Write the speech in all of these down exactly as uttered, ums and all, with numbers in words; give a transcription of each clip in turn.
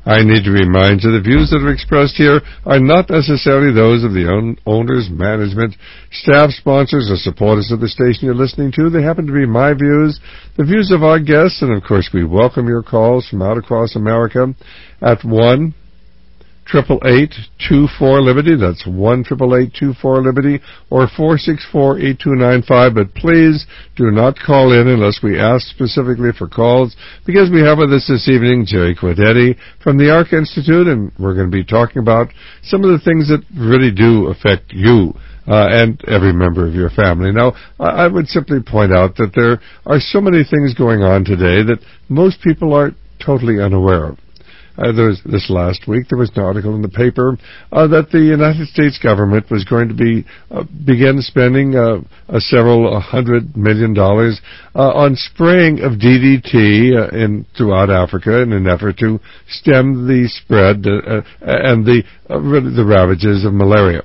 I need to remind you the views that are expressed here are not necessarily those of the own owners, management, staff, sponsors, or supporters of the station you're listening to. They happen to be my views, the views of our guests, and of course we welcome your calls from out across America at one triple eight two four Liberty. That's one triple eight two four Liberty or four six four eight two nine five. But please do not call in unless we ask specifically for calls, because we have with us this evening Jerry Guidetti from the Ark Institute, and we're going to be talking about some of the things that really do affect you Uh, and every member of your family. Now, I would simply point out that there are so many things going on today that most people are totally unaware of. Uh, there was, this last week, there was an article in the paper uh, that the United States government was going to be uh, begin spending uh, uh, several uh, hundred million dollars uh, on spraying of D D T uh, in throughout Africa in an effort to stem the spread uh, uh, and the uh, the ravages of malaria.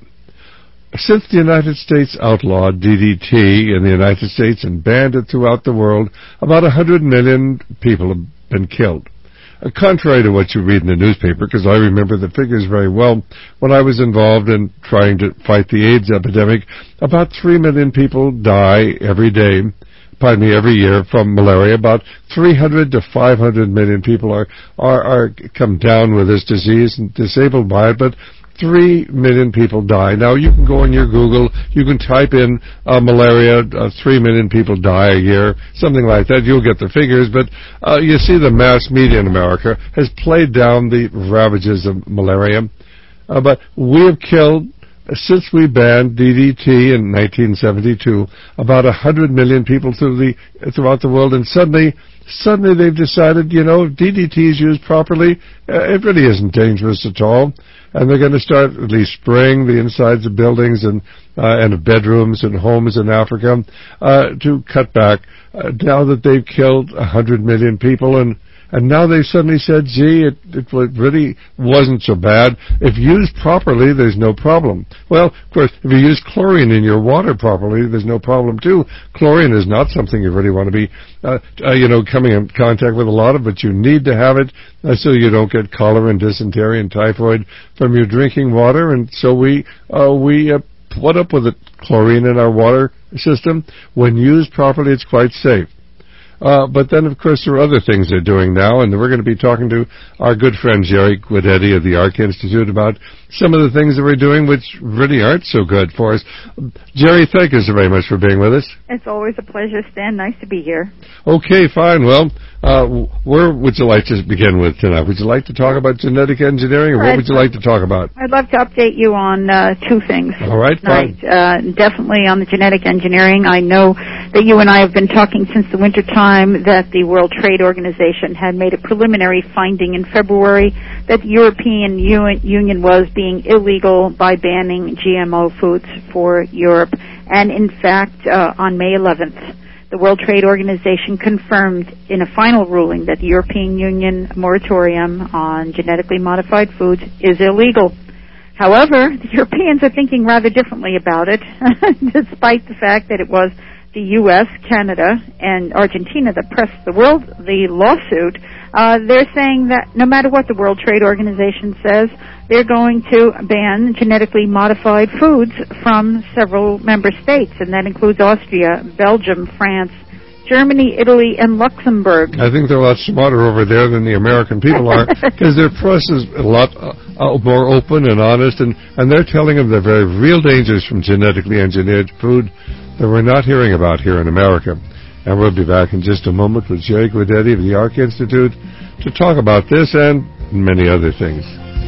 Since the United States outlawed D D T in the United States and banned it throughout the world, about one hundred million people have been killed. Uh, contrary to what you read in the newspaper, because I remember the figures very well, when I was involved in trying to fight the AIDS epidemic, about three million people die every day, pardon me, every year from malaria. About three hundred to five hundred million people are, are, are come down with this disease and disabled by it, but Three million people die. Now, you can go on your Google, you can type in uh, malaria, uh, three million people die a year, something like that. You'll get the figures, but uh, you see the mass media in America has played down the ravages of malaria. Uh, but we have killed, since we banned D D T in nineteen seventy-two, about one hundred million people through the, throughout the world, and suddenly Suddenly they've decided, you know, if D D T is used properly, uh, it really isn't dangerous at all. And they're going to start at least spraying the insides of buildings and uh, and of bedrooms and homes in Africa uh, to cut back. Uh, now that they've killed one hundred million people, and and now they've suddenly said, gee, it, it really wasn't so bad. If used properly, there's no problem. Well, of course, if you use chlorine in your water properly, there's no problem, too. Chlorine is not something you really want to be, uh, uh, you know, coming in contact with a lot of, but you need to have it uh, so you don't get cholera and dysentery and typhoid from your drinking water. And so we, uh, we uh, put up with the chlorine in our water system. When used properly, it's quite safe. Uh, but then, of course, there are other things they're doing now, and we're going to be talking to our good friend Jerry Guidetti of the Ark Institute about some of the things that we're doing which really aren't so good for us. Jerry, thank you so very much for being with us. It's always a pleasure, Stan. Nice to be here. Okay, fine. Well, uh, where would you like to begin with tonight? Would you like to talk about genetic engineering, or what would you like to talk about? I'd love to update you on uh, two things. All right, fine. Uh, definitely on the genetic engineering. I know that you and I have been talking since the winter time that the World Trade Organization had made a preliminary finding in February that the European Union was being illegal by banning G M O foods for Europe. And in fact, uh, on May eleventh, the World Trade Organization confirmed in a final ruling that the European Union moratorium on genetically modified foods is illegal. However, the Europeans are thinking rather differently about it, despite the fact that it was the U S, Canada, and Argentina that pressed the world the lawsuit. Uh, they're saying that no matter what the World Trade Organization says, they're going to ban genetically modified foods from several member states, and that includes Austria, Belgium, France, Germany, Italy, and Luxembourg. I think they're a lot smarter over there than the American people are, because their press is a lot uh, more open and honest, and, and they're telling them the very real dangers from genetically engineered food that we're not hearing about here in America. And we'll be back in just a moment with Jerry Guidetti of the Ark Institute to talk about this and many other things.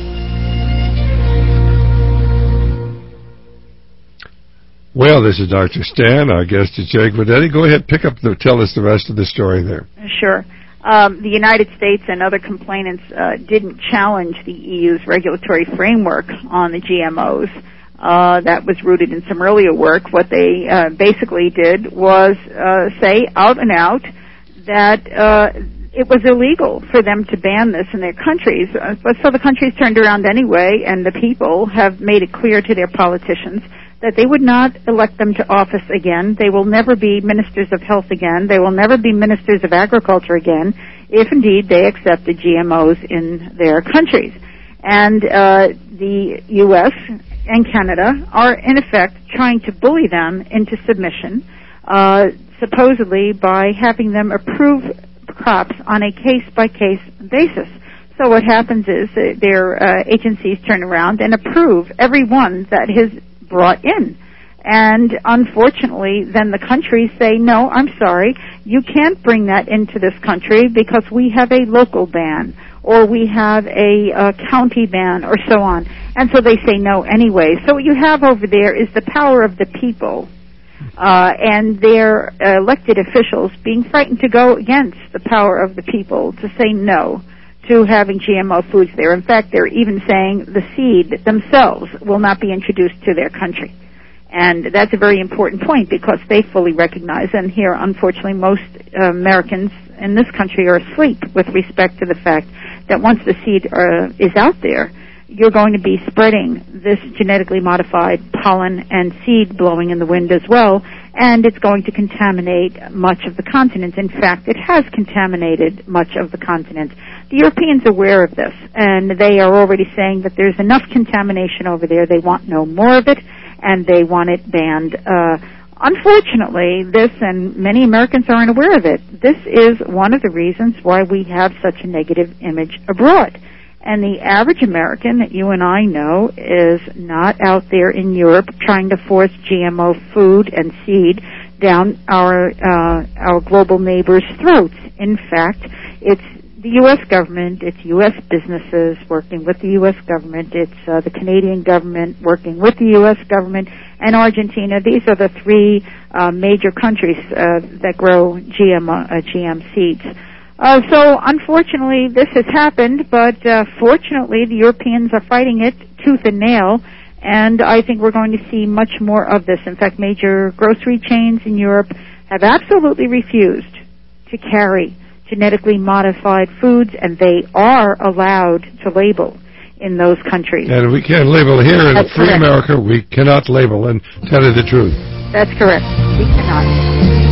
Well, this is Doctor Stan. Our guest is Jerry Guidetti. Go ahead, pick up the, tell us the rest of the story there. Sure. Um, the United States and other complainants uh, didn't challenge the E U's regulatory framework on the G M Os. Uh, that was rooted in some earlier work. What they uh, basically did was uh, say out and out that uh, it was illegal for them to ban this in their countries. Uh, but so the countries turned around anyway, and the people have made it clear to their politicians that they would not elect them to office again. They will never be ministers of health again. They will never be ministers of agriculture again if indeed they accept the G M Os in their countries. And uh, the U S and Canada are, in effect, trying to bully them into submission, uh, supposedly by having them approve crops on a case-by-case basis. So what happens is uh, their uh, agencies turn around and approve every one that is brought in. And unfortunately, then the countries say, no, I'm sorry, you can't bring that into this country because we have a local ban, or we have a uh, county ban, or so on. And so they say no anyway. So what you have over there is the power of the people uh, and their uh, elected officials being frightened to go against the power of the people, to say no to having G M O foods there. In fact, they're even saying the seed themselves will not be introduced to their country. And that's a very important point because they fully recognize, and here, unfortunately, most uh, Americans in this country are asleep with respect to the fact that once the seed uh, is out there, you're going to be spreading this genetically modified pollen and seed blowing in the wind as well, and it's going to contaminate much of the continent. In fact, it has contaminated much of the continent. The Europeans are aware of this, and they are already saying that there's enough contamination over there. They want no more of it, and they want it banned. Uh, unfortunately, this, and many Americans aren't aware of it, this is one of the reasons why we have such a negative image abroad. And the average American that you and I know is not out there in Europe trying to force G M O food and seed down our uh, our global neighbors' throats. In fact, it's the U S government, it's U S businesses working with the U S government, it's uh, the Canadian government working with the U S government, and Argentina. These are the three uh, major countries uh, that grow G M, uh, G M seeds. Uh, so, unfortunately, this has happened, but uh, fortunately, the Europeans are fighting it tooth and nail, and I think we're going to see much more of this. In fact, major grocery chains in Europe have absolutely refused to carry genetically modified foods, and they are allowed to label in those countries. And we can't label here in That's free correct. America. We cannot label and tell you the truth. That's correct. We cannot.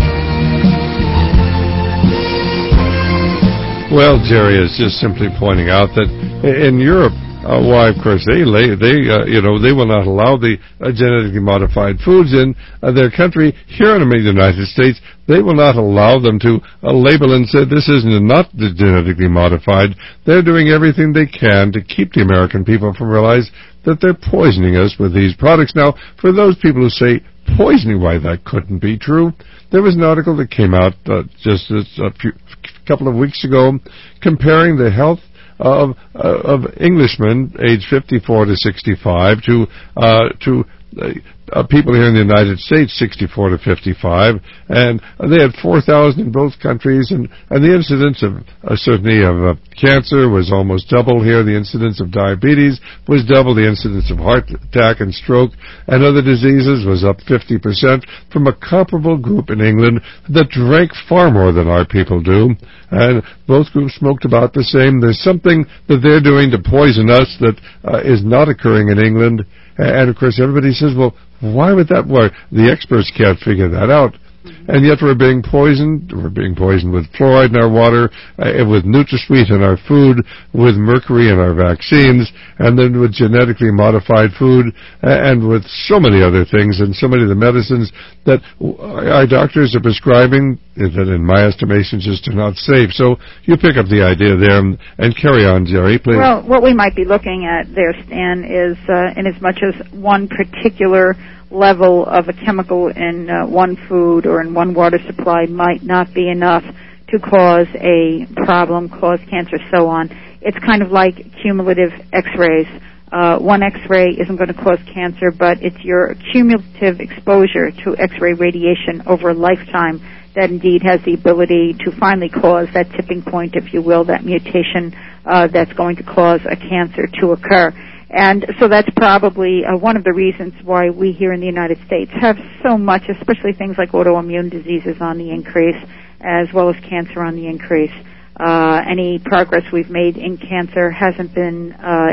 Well, Jerry is just simply pointing out that in Europe, uh, why, of course, they lay, they uh, you know they will not allow the uh, genetically modified foods in uh, their country. Here in the United States, they will not allow them to uh, label and say this isn't not genetically modified. They're doing everything they can to keep the American people from realize that they're poisoning us with these products. Now, for those people who say poisoning, why that couldn't be true, there was an article that came out uh, just a few couple of weeks ago comparing the health of uh, of Englishmen aged fifty-four to sixty-five to uh, to uh, uh, people here in the United States sixty-four to fifty-five, and uh, they had four thousand in both countries, and, and the incidence of uh, certainly of uh, cancer was almost double here. The incidence of diabetes was double. The incidence of heart attack and stroke and other diseases was up fifty percent from a comparable group in England that drank far more than our people do, and both groups smoked about the same. There's something that they're doing to poison us that uh, is not occurring in England. And, of course, everybody says, well, why would that work? The experts can't figure that out. And yet we're being poisoned. We're being poisoned with fluoride in our water, uh, with NutraSweet in our food, with mercury in our vaccines, and then with genetically modified food, uh, and with so many other things, and so many of the medicines that our doctors are prescribing that, in my estimation, just are not safe. So you pick up the idea there and, and carry on, Jerry, please. Well, what we might be looking at there, Stan, is uh, in as much as one particular level of a chemical in uh, one food or in one water supply might not be enough to cause a problem, cause cancer, so on. It's kind of like cumulative X-rays. Uh, one X-ray isn't going to cause cancer, but it's your cumulative exposure to X-ray radiation over a lifetime that indeed has the ability to finally cause that tipping point, if you will, that mutation uh, that's going to cause a cancer to occur. And so that's probably uh, one of the reasons why we here in the United States have so much, especially things like autoimmune diseases on the increase, as well as cancer on the increase. Uh, any progress we've made in cancer hasn't been uh,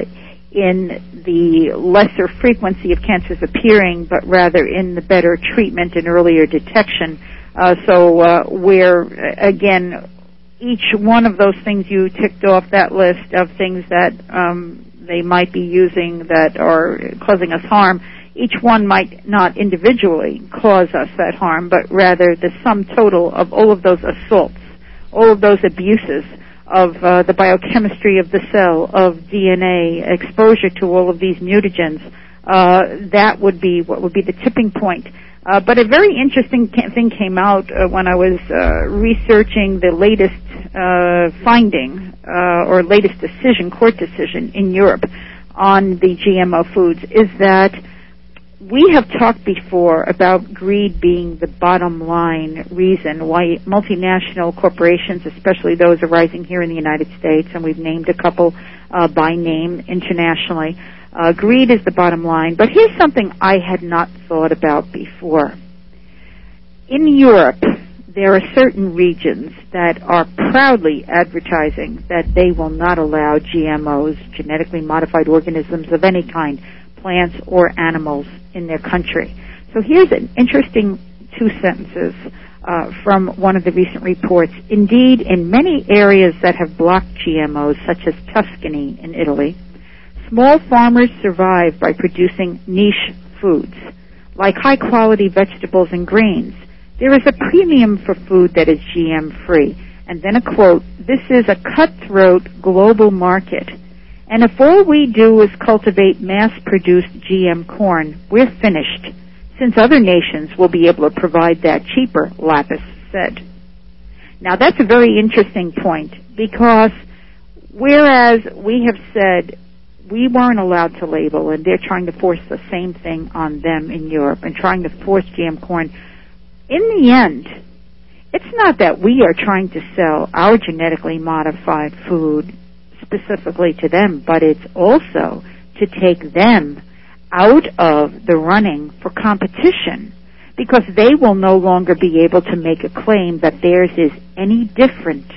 in the lesser frequency of cancers appearing, but rather in the better treatment and earlier detection. Uh, so uh, we're, again, each one of those things you ticked off that list of things that um, they might be using that are causing us harm, each one might not individually cause us that harm, but rather the sum total of all of those assaults, all of those abuses of uh, the biochemistry of the cell, of D N A, exposure to all of these mutagens, uh, that would be what would be the tipping point. Uh, but a very interesting thing came out uh, when I was uh, researching the latest uh, finding uh, or latest decision, court decision in Europe on the G M O foods, is that we have talked before about greed being the bottom line reason why multinational corporations, especially those arising here in the United States, and we've named a couple uh, by name internationally, uh, greed is the bottom line. But here's something I had not thought about before. In Europe, there are certain regions that are proudly advertising that they will not allow G M Os, genetically modified organisms of any kind, plants or animals, in their country. So here's an interesting two sentences uh, from one of the recent reports. Indeed, in many areas that have blocked G M Os, such as Tuscany in Italy, small farmers survive by producing niche foods, like high-quality vegetables and grains. There is a premium for food that is G M-free. And then a quote, "This is a cutthroat global market. And if all we do is cultivate mass-produced G M corn, we're finished, since other nations will be able to provide that cheaper," Lapis said. Now, that's a very interesting point, because whereas we have said we weren't allowed to label, and they're trying to force the same thing on them in Europe and trying to force G M corn, in the end, it's not that we are trying to sell our genetically modified food specifically to them, but it's also to take them out of the running for competition, because they will no longer be able to make a claim that theirs is any different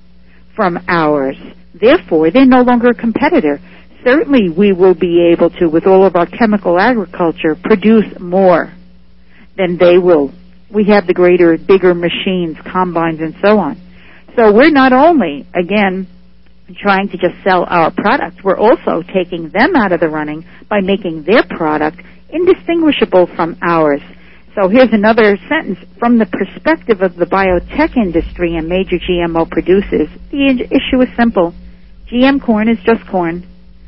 from ours. Therefore, they're no longer a competitor. Certainly we will be able to, with all of our chemical agriculture, produce more than they will. We have the greater, bigger machines, combines, and so on. So we're not only, again, trying to just sell our product, we're also taking them out of the running by making their product indistinguishable from ours. So here's another sentence. From the perspective of the biotech industry and major G M O producers, the issue is simple. G M corn is just corn.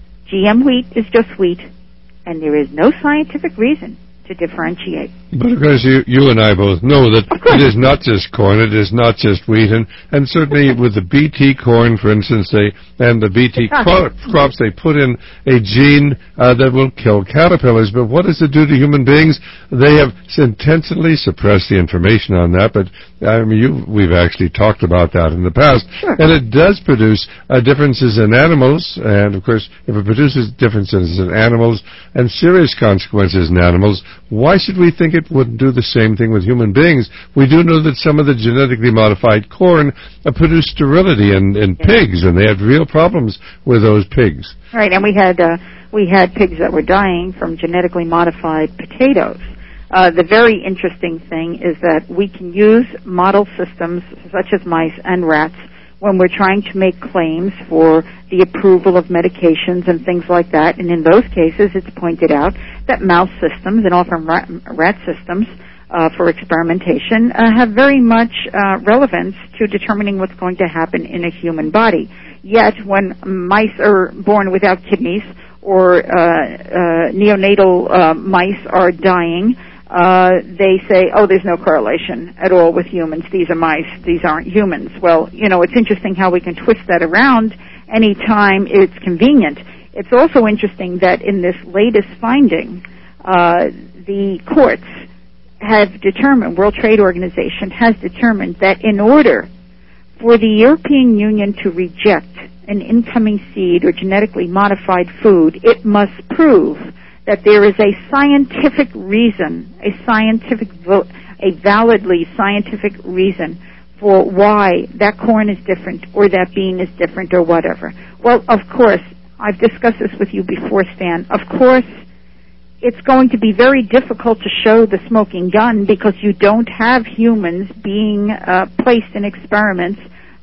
G M wheat is just wheat. And there is no scientific reason to differentiate. But of course, you, you and I both know that it is not just corn, it is not just wheat, and, and certainly with the B T corn, for instance, they and the B T cro- crops, they put in a gene uh, that will kill caterpillars. But what does it do to human beings? They have intentionally suppressed the information on that, but I mean, you, we've actually talked about that in the past, sure. And it does produce uh, differences in animals, and of course, if it produces differences in animals and serious consequences in animals, why should we think it wouldn't do the same thing with human beings? We do know that some of the genetically modified corn uh, produce sterility in, in yeah. pigs, and they had real problems with those pigs. Right, and we had uh, we had pigs that were dying from genetically modified potatoes. Uh, the very interesting thing is that we can use model systems such as mice and rats when we're trying to make claims for the approval of medications and things like that. And in those cases, it's pointed out that mouse systems and often rat, rat systems uh, for experimentation uh, have very much uh, relevance to determining what's going to happen in a human body. Yet, when mice are born without kidneys or uh, uh, neonatal uh, mice are dying, Uh, they say, oh, there's no correlation at all with humans. These are mice. These aren't humans. Well, you know, it's interesting how we can twist that around anytime it's convenient. It's also interesting that in this latest finding, uh, the courts have determined, World Trade Organization has determined that in order for the European Union to reject an incoming seed or genetically modified food, it must prove that there is a scientific reason, a scientific, a validly scientific reason for why that corn is different or that bean is different or whatever. Well, of course, I've discussed this with you before, Stan. Of course, it's going to be very difficult to show the smoking gun because you don't have humans being uh, placed in experiments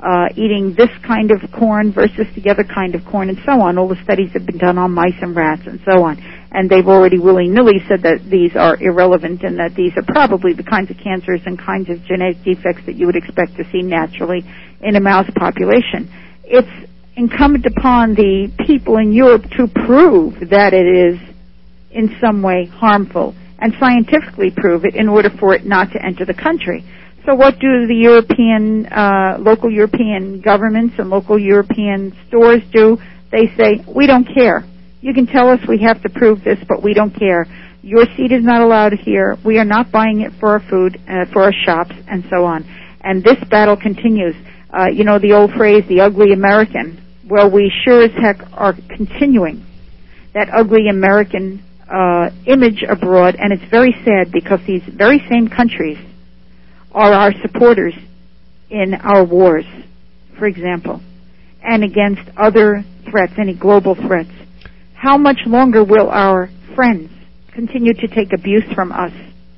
uh, eating this kind of corn versus the other kind of corn and so on. All the studies have been done on mice and rats and so on. And they've already willy-nilly said that these are irrelevant and that these are probably the kinds of cancers and kinds of genetic defects that you would expect to see naturally in a mouse population. It's incumbent upon the people in Europe to prove that it is in some way harmful and scientifically prove it in order for it not to enter the country. So what do the European, uh, local European governments and local European stores do? They say, we don't care. You can tell us we have to prove this, but we don't care. Your seed is not allowed here. We are not buying it for our food, uh, for our shops, and so on. And this battle continues. Uh, you know the old phrase, the ugly American. Well, we sure as heck are continuing that ugly American uh, image abroad, and it's very sad because these very same countries are our supporters in our wars, for example, and against other threats, any global threats. How much longer will our friends continue to take abuse from us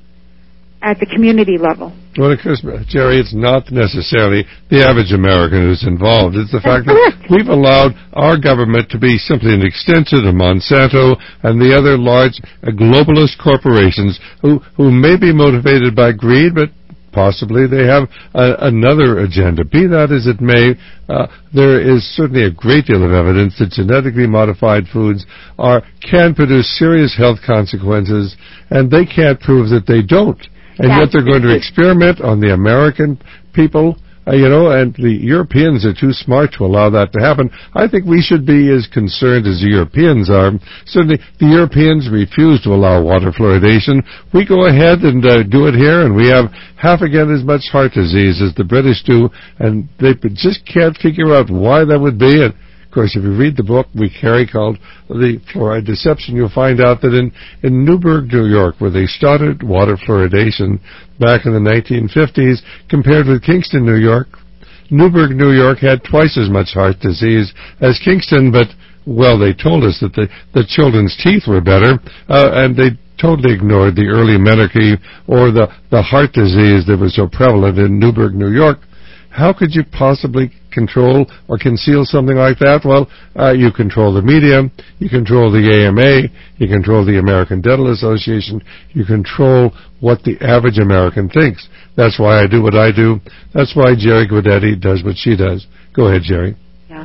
at the community level? Well, of course, Jerry, it's not necessarily the average American who's involved. It's the That's fact correct. that we've allowed our government to be simply an extension of Monsanto and the other large uh, globalist corporations who, who may be motivated by greed, but possibly they have uh, another agenda. Be that as it may, uh, there is certainly a great deal of evidence that genetically modified foods are can produce serious health consequences, and they can't prove that they don't. And That's yet they're going to experiment on the American people, uh, you know, and the Europeans are too smart to allow that to happen. I think we should be as concerned as the Europeans are. Certainly, the Europeans refuse to allow water fluoridation. We go ahead and uh, do it here, and we have half again as much heart disease as the British do, and they just can't figure out why that would be. And of course, if you read the book we carry called The Fluoride Deception, you'll find out that in, in Newburgh, New York, where they started water fluoridation back in the nineteen fifties, compared with Kingston, New York, Newburgh, New York had twice as much heart disease as Kingston, but, well, they told us that the, the children's teeth were better, uh, and they totally ignored the early menarche or the, the heart disease that was so prevalent in Newburgh, New York. How could you possibly control or conceal something like that? Well, uh, you control the media, you control the A M A, you control the American Dental Association, you control what the average American thinks. That's why I do what I do. That's why Jerry Guidetti does what she does. Go ahead, Jerry. Yeah.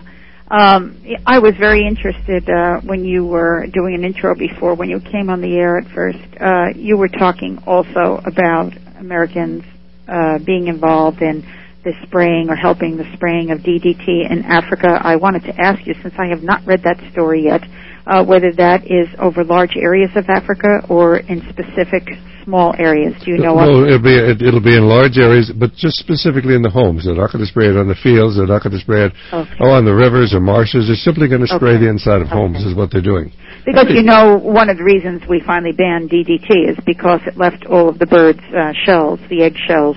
Um, I was very interested uh, when you were doing an intro before, when you came on the air at first. Uh, you were talking also about Americans uh, being involved in the spraying or helping the spraying of D D T in Africa. I wanted to ask you, since I have not read that story yet, uh, whether that is over large areas of Africa or in specific small areas. Do you know what? No, it'll be, it, it'll be in large areas, but just specifically in the homes. They're not going to spray it on the fields. They're not going to spray it okay. oh, on the rivers or marshes. They're simply going to spray okay. the inside of okay. homes is what they're doing. Because, you know, one of the reasons we finally banned D D T is because it left all of the birds' uh, shells, the egg shells,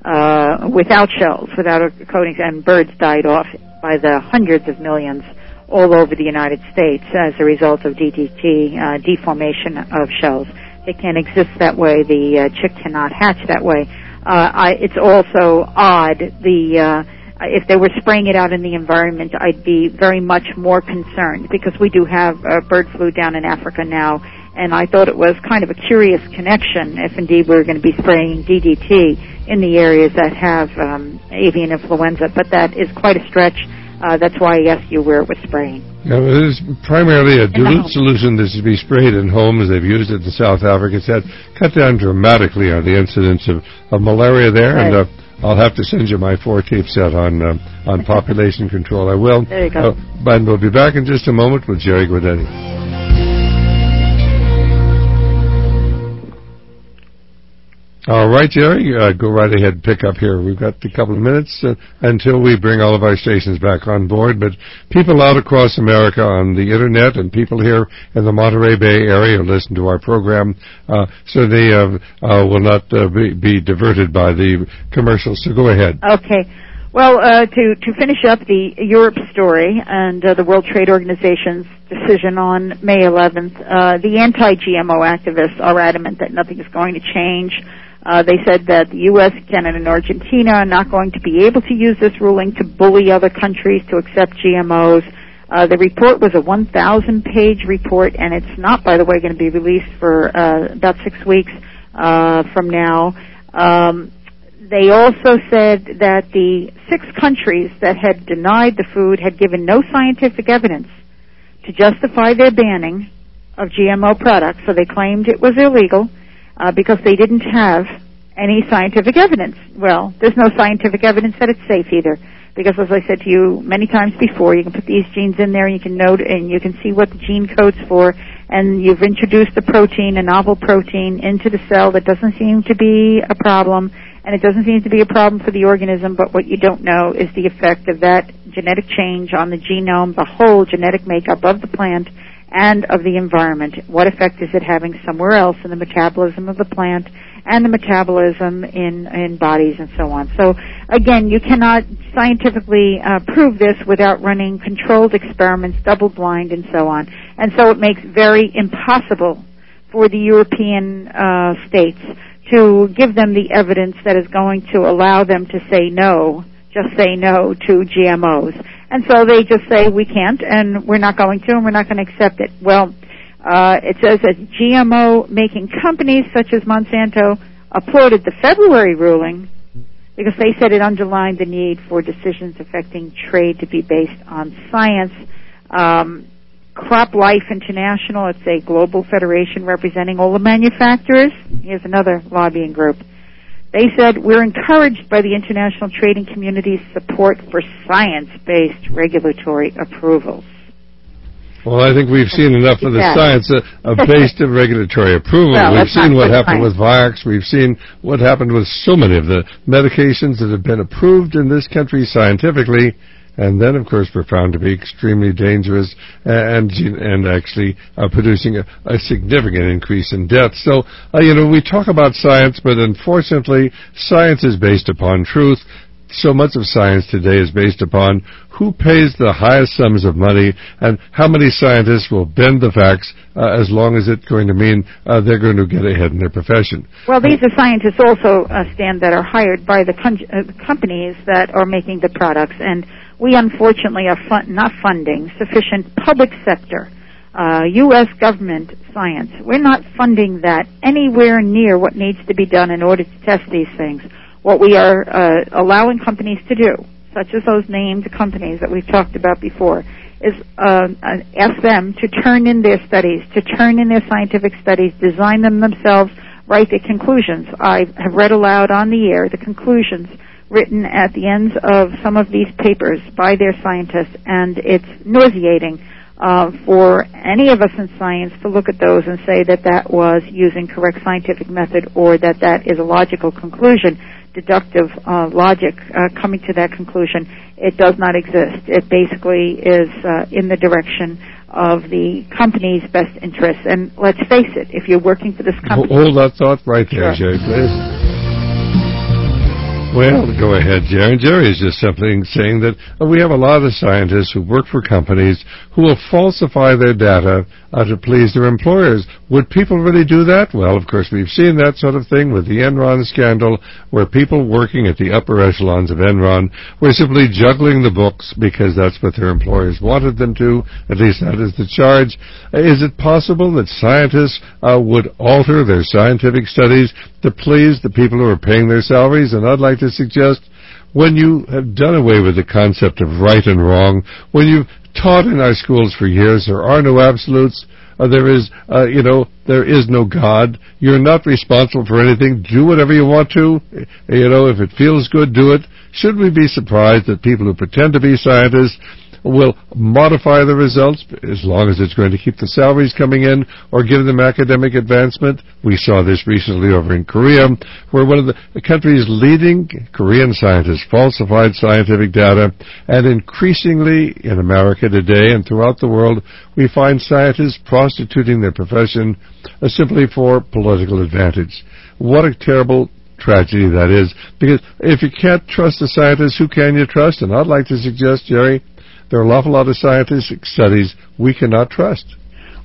Uh, without shells, without coatings, and birds died off by the hundreds of millions all over the United States as a result of D D T, uh, deformation of shells. They can't exist that way. The uh, chick cannot hatch that way. Uh, I, it's also odd. The uh, if they were spraying it out in the environment, I'd be very much more concerned because we do have uh, bird flu down in Africa now, and I thought it was kind of a curious connection if indeed we were going to be spraying D D T in the areas that have um, avian influenza, but that is quite a stretch. Uh, that's why I asked you where it was spraying. Yeah, it is primarily a dilute solution that should be sprayed in homes. They've used it in South Africa. It's had cut down dramatically on the incidence of, of malaria there, right. and uh, I'll have to send you my four-tape set on uh, on population control. I will. There you go. Uh, and we'll be back in just a moment with Jerry Guidetti. All right, Jerry, uh, go right ahead and pick up here. We've got a couple of minutes uh, until we bring all of our stations back on board, but people out across America on the Internet and people here in the Monterey Bay area who listen to our program, uh, so they uh, uh, will not uh, be, be diverted by the commercials. So go ahead. Okay. Well, uh, to, to finish up the Europe story and uh, the World Trade Organization's decision on May eleventh, uh, the anti-G M O activists are adamant that nothing is going to change. Uh, they said that the U S, Canada, and Argentina are not going to be able to use this ruling to bully other countries to accept G M Os. Uh, the report was a one thousand page report, and it's not, by the way, going to be released for uh, about six weeks uh, from now. Um, they also said that the six countries that had denied the food had given no scientific evidence to justify their banning of G M O products, so they claimed it was illegal uh, because they didn't have any scientific evidence. Well, there's no scientific evidence that it's safe either, because as I said to you many times before, you can put these genes in there and you can note and you can see what the gene codes for, and you've introduced a protein, a novel protein, into the cell that doesn't seem to be a problem, and it doesn't seem to be a problem for the organism, but what you don't know is the effect of that genetic change on the genome, the whole genetic makeup of the plant and of the environment. What effect is it having somewhere else in the metabolism of the plant and the metabolism in, in bodies and so on. So, again, you cannot scientifically uh, prove this without running controlled experiments, double-blind, and so on. And so it makes very impossible for the European uh, states to give them the evidence that is going to allow them to say no, just say no to G M Os. And so they just say, we can't, and we're not going to, and we're not going to accept it. Well, uh, it says that G M O-making companies such as Monsanto applauded the February ruling because they said it underlined the need for decisions affecting trade to be based on science. Um, CropLife International, it's a global federation representing all the manufacturers. Here's another lobbying group. They said, we're encouraged by the international trading community's support for science-based regulatory approvals. Well, I think we've seen enough of the science uh, of based regulatory approval. Well, we've seen what happened science. with Vioxx. We've seen what happened with so many of the medications that have been approved in this country scientifically, and then, of course, were found to be extremely dangerous and and actually uh, producing a, a significant increase in deaths. So, uh, you know, we talk about science, but unfortunately, science is based upon truth. So much of science today is based upon who pays the highest sums of money and how many scientists will bend the facts uh, as long as it's going to mean uh, they're going to get ahead in their profession. Well, these are scientists also, uh, Stan, that are hired by the con- uh, companies that are making the products, and we unfortunately are fun- not funding sufficient public sector, uh, U S government science. We're not funding that anywhere near what needs to be done in order to test these things. What we are uh, allowing companies to do, such as those named companies that we've talked about before, is uh, ask them to turn in their studies, to turn in their scientific studies, design them themselves, write the conclusions. I have read aloud on the air the conclusions written at the ends of some of these papers by their scientists, and it's nauseating uh, for any of us in science to look at those and say that that was using correct scientific method or that that is a logical conclusion. Deductive uh, logic uh, coming to that conclusion. It does not exist. It basically is uh, in the direction of the company's best interests. And let's face it, if you're working for this company... Hold that thought right there, sure. Jerry, please. Well, go ahead, Jerry. Jerry is just simply saying that uh, we have a lot of scientists who work for companies who will falsify their data uh, to please their employers. Would people really do that? Well, of course, we've seen that sort of thing with the Enron scandal, where people working at the upper echelons of Enron were simply juggling the books because that's what their employers wanted them to. At least that is the charge. Uh, is it possible that scientists uh, would alter their scientific studies to please the people who are paying their salaries? And I'd like to suggest, when you have done away with the concept of right and wrong, when you've taught in our schools for years there are no absolutes, uh, there is, uh, you know, there is no God, you're not responsible for anything, do whatever you want to, you know, if it feels good, do it. Should we be surprised that people who pretend to be scientists will modify the results as long as it's going to keep the salaries coming in or give them academic advancement? We saw this recently over in Korea, where one of the country's leading Korean scientists falsified scientific data, and increasingly in America today and throughout the world, we find scientists prostituting their profession uh, simply for political advantage. What a terrible tragedy that is, because if you can't trust the scientists, who can you trust? And I'd like to suggest, Jerry, there are an awful lot of scientific studies we cannot trust.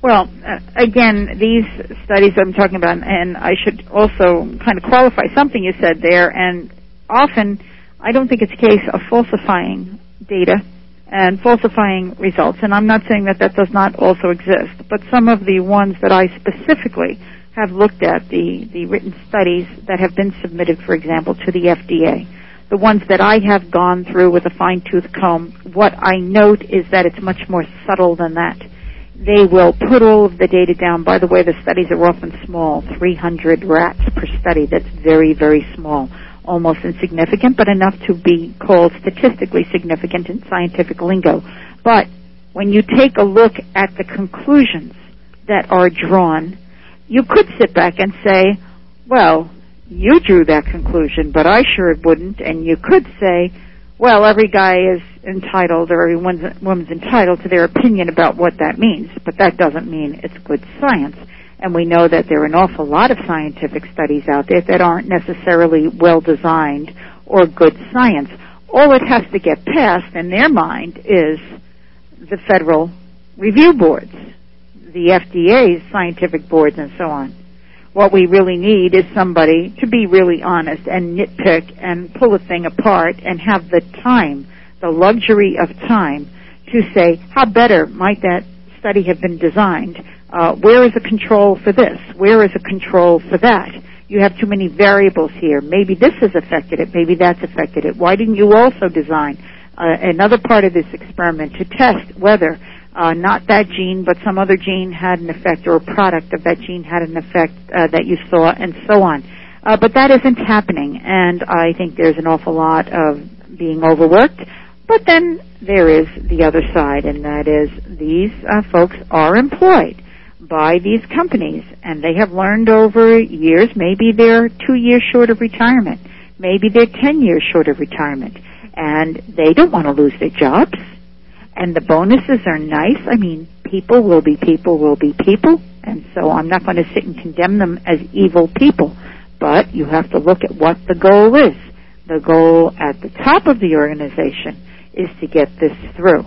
Well, uh, again, these studies I'm talking about, and I should also kind of qualify something you said there, and often I don't think it's a case of falsifying data and falsifying results, and I'm not saying that that does not also exist, but some of the ones that I specifically have looked at, the, the written studies that have been submitted, for example, to the F D A, the ones that I have gone through with a fine-tooth comb, what I note is that it's much more subtle than that. They will put all of the data down. By the way, the studies are often small, three hundred rats per study. That's very, very small, almost insignificant, but enough to be called statistically significant in scientific lingo. But when you take a look at the conclusions that are drawn, you could sit back and say, well, you drew that conclusion, but I sure wouldn't. And you could say, well, every guy is entitled, or every woman's entitled to their opinion about what that means, but that doesn't mean it's good science. And we know that there are an awful lot of scientific studies out there that aren't necessarily well-designed or good science. All it has to get past in their mind is the federal review boards, the F D A's scientific boards, and so on. What we really need is somebody to be really honest and nitpick and pull a thing apart and have the time, the luxury of time, to say, how better might that study have been designed? Uh, where is a control for this? Where is a control for that? You have too many variables here. Maybe this has affected it. Maybe that's affected it. Why didn't you also design uh, another part of this experiment to test whether Uh, not that gene, but some other gene had an effect, or a product of that gene had an effect uh, that you saw, and so on. Uh, but that isn't happening, and I think there's an awful lot of being overworked. But then there is the other side, and that is these uh, folks are employed by these companies, and they have learned over years. Maybe they're two years short of retirement. Maybe they're ten years short of retirement, and they don't want to lose their jobs. And the bonuses are nice. I mean, people will be people will be people. And so I'm not going to sit and condemn them as evil people. But you have to look at what the goal is. The goal at the top of the organization is to get this through.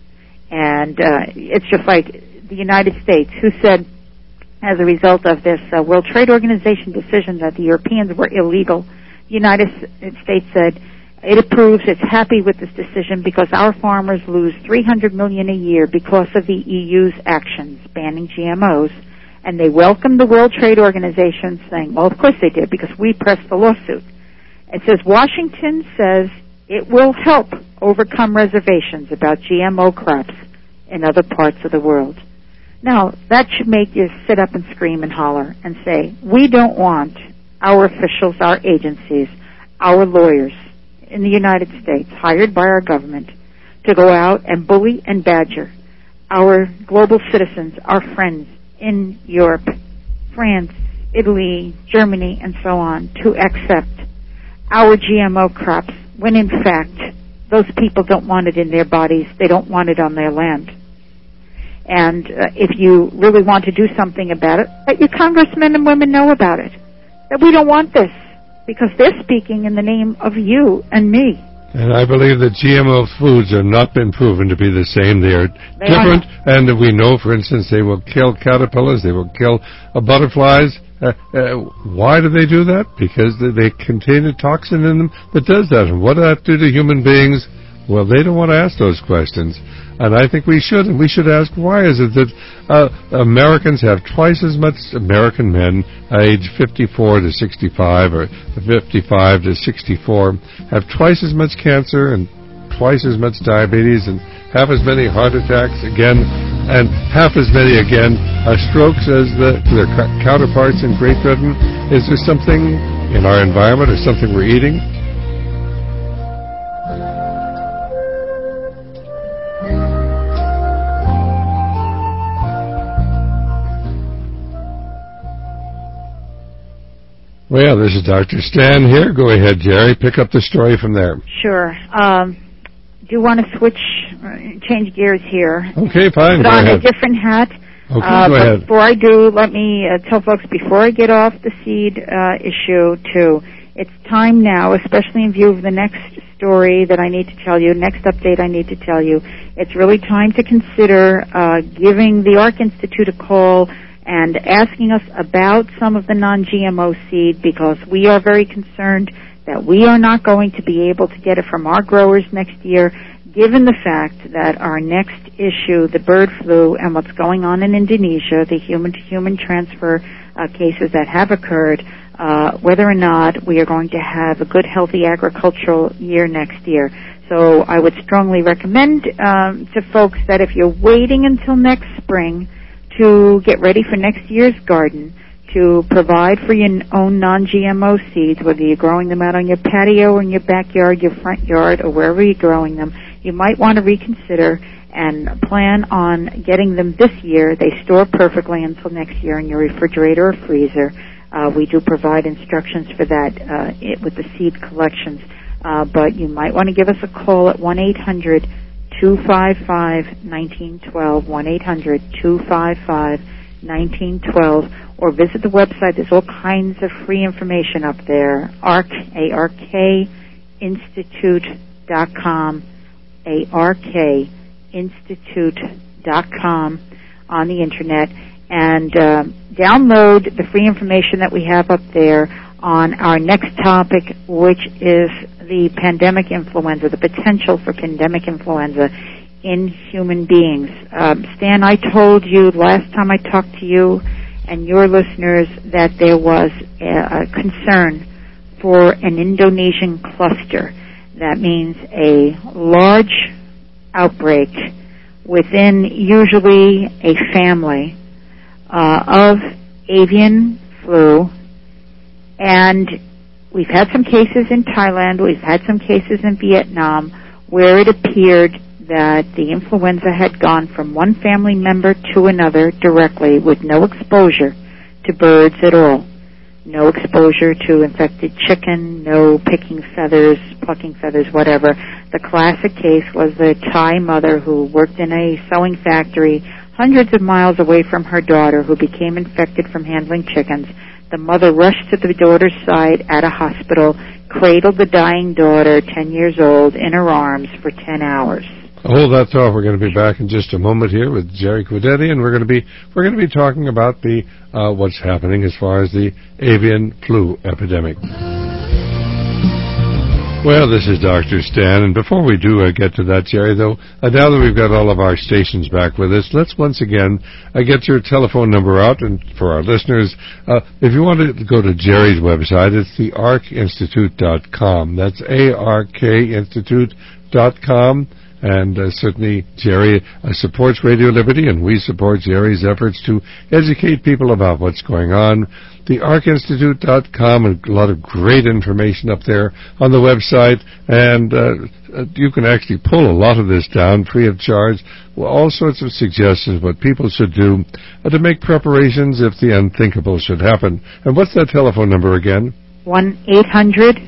And uh, it's just like the United States, who said, as a result of this uh, World Trade Organization decision that the Europeans were illegal, the United States said, it approves, it's happy with this decision because our farmers lose three hundred million dollars a year because of the E U's actions banning G M Os. And they welcomed the World Trade Organization saying, well, of course they did because we pressed the lawsuit. It says Washington says it will help overcome reservations about G M O crops in other parts of the world. Now, that should make you sit up and scream and holler and say, we don't want our officials, our agencies, our lawyers in the United States, hired by our government, to go out and bully and badger our global citizens, our friends in Europe, France, Italy, Germany, and so on, to accept our G M O crops when, in fact, those people don't want it in their bodies, they don't want it on their land. And uh, if you really want to do something about it, let your congressmen and women know about it, that we don't want this, because they're speaking in the name of you and me. And I believe that G M O foods have not been proven to be the same. They are they different, are. And we know, for instance, they will kill caterpillars, they will kill uh, butterflies. Uh, uh, why do they do that? Because they, they contain a toxin in them that does that. And what does that do to human beings? Well, they don't want to ask those questions. And I think we should, and we should ask, why is it that uh, Americans have twice as much, American men, age fifty-four to sixty-five, or fifty-five to sixty-four, have twice as much cancer and twice as much diabetes and half as many heart attacks, again, and half as many, again, uh, strokes as the, their counterparts in Great Britain? Is there something in our environment or something we're eating? Well, this is Doctor Stan here. Go ahead, Jerry. Pick up the story from there. Sure. Um, do you want to switch, uh, change gears here? Okay, fine. Put go on ahead. a different hat. Okay, uh, go but ahead. Before I do, let me uh, tell folks, before I get off the seed uh, issue, to It's time now, especially in view of the next story that I need to tell you, next update I need to tell you. It's really time to consider uh, giving the ARC Institute a call and asking us about some of the non G M O seed, because we are very concerned that we are not going to be able to get it from our growers next year, given the fact that our next issue, the bird flu and what's going on in Indonesia, the human-to-human transfer uh, cases that have occurred, uh, whether or not we are going to have a good, healthy agricultural year next year. So I would strongly recommend um, to folks that if you're waiting until next spring to get ready for next year's garden, to provide for your own non G M O seeds, whether you're growing them out on your patio or in your backyard, your front yard, or wherever you're growing them, you might want to reconsider and plan on getting them this year. They store perfectly until next year in your refrigerator or freezer. Uh, we do provide instructions for that uh, it, with the seed collections. Uh, but you might want to give us a call at one eight hundred two five five one nine one two, one eight hundred two five five one nine one two, or visit the website. There's all kinds of free information up there, ARK, A R K Institute dot com, A R K Institute dot com on the Internet, and uh, download the free information that we have up there on our next topic, which is the pandemic influenza, the potential for pandemic influenza in human beings. Um, Stan, I told you last time I talked to you and your listeners that there was a, a concern for an Indonesian cluster. That means a large outbreak within usually a family uh, of avian flu. And we've had some cases in Thailand, we've had some cases in Vietnam, where it appeared that the influenza had gone from one family member to another directly with no exposure to birds at all. No exposure to infected chicken, no picking feathers, plucking feathers, whatever. The classic case was the Thai mother who worked in a sewing factory hundreds of miles away from her daughter, who became infected from handling chickens. The mother rushed to the daughter's side at a hospital, cradled the dying daughter, ten years old, in her arms for ten hours. Hold that thought. We're going to be back in just a moment here with Jerry Quidetti, and we're going to be we're going to be talking about the uh, what's happening as far as the avian flu epidemic. Well, this is Doctor Stan, and before we do uh, get to that, Jerry, though, uh, now that we've got all of our stations back with us, let's once again uh, get your telephone number out. And for our listeners, uh, if you want to go to Jerry's website, it's the ark institute dot com. That's A R K Institute dot com. And uh, certainly Jerry uh, supports Radio Liberty, and we support Jerry's efforts to educate people about what's going on. The ark institute dot com, and a lot of great information up there on the website, and uh, you can actually pull a lot of this down free of charge. Well, all sorts of suggestions what people should do uh, to make preparations if the unthinkable should happen. And what's that telephone number again? one eight hundred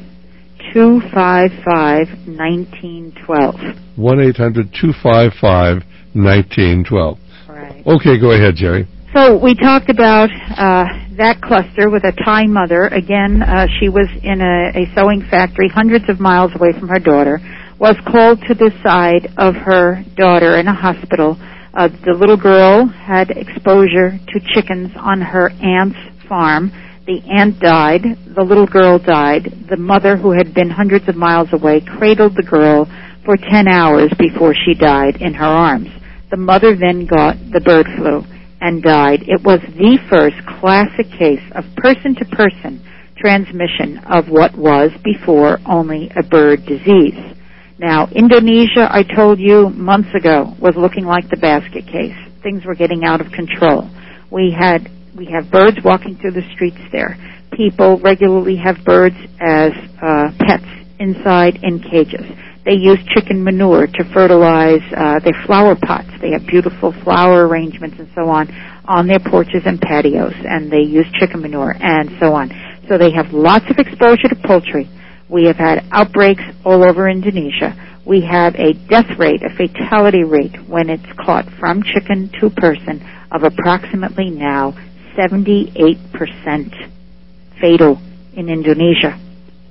two five five one nine one two. one eight hundred two five five one nine one two. Right. Okay, go ahead, Jerry. So we talked about uh, that cluster with a Thai mother. Again, uh, she was in a, a sewing factory hundreds of miles away from her daughter, was called to the side of her daughter in a hospital. Uh, the little girl had exposure to chickens on her aunt's farm. The aunt died. The little girl died. The mother, who had been hundreds of miles away, cradled the girl for ten hours before she died in her arms. The mother then got the bird flu and died. It was the first classic case of person-to-person transmission of what was before only a bird disease. Now, Indonesia, I told you months ago, was looking like the basket case. Things were getting out of control. We had we have birds walking through the streets there. People regularly have birds as uh, pets inside in cages. They use chicken manure to fertilize uh, their flower pots. They have beautiful flower arrangements and so on on their porches and patios, and they use chicken manure and so on. So they have lots of exposure to poultry. We have had outbreaks all over Indonesia. We have a death rate, a fatality rate, when it's caught from chicken to person of approximately now seventy-eight percent fatal in Indonesia.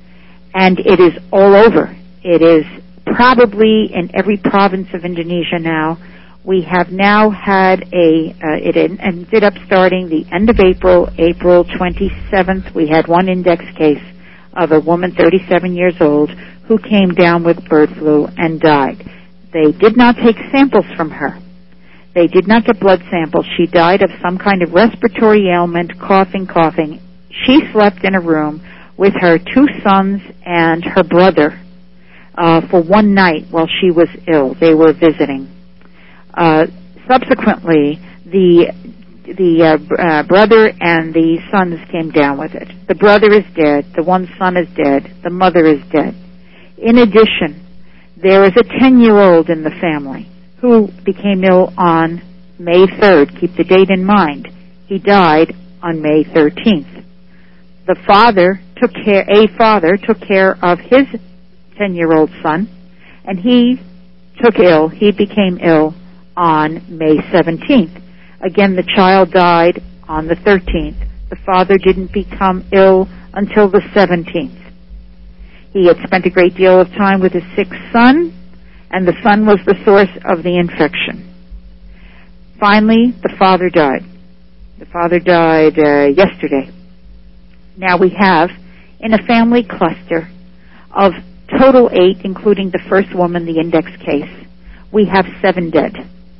And it is all over. It is probably in every province of Indonesia now. We have now had a, uh, it ended up starting the end of April, April twenty-seventh. We had one index case of a woman, thirty-seven years old, who came down with bird flu and died. They did not take samples from her. They did not get blood samples. She died of some kind of respiratory ailment, coughing, coughing. She slept in a room with her two sons and her brother uh, for one night while she was ill. They were visiting. Uh, subsequently, the the uh, uh, brother and the sons came down with it. The brother is dead. The one son is dead. The mother is dead. In addition, there is a ten-year-old in the family who became ill on May third. Keep the date in mind. He died on May thirteenth. The father took care, a father took care of his ten-year-old son, and he took ill, he became ill on May seventeenth. Again, the child died on the thirteenth. The father didn't become ill until the seventeenth. He had spent a great deal of time with his sick son, and the son was the source of the infection. Finally, the father died. The father died uh, yesterday. Now we have, in a family cluster of total eight, including the first woman, the index case, we have seven dead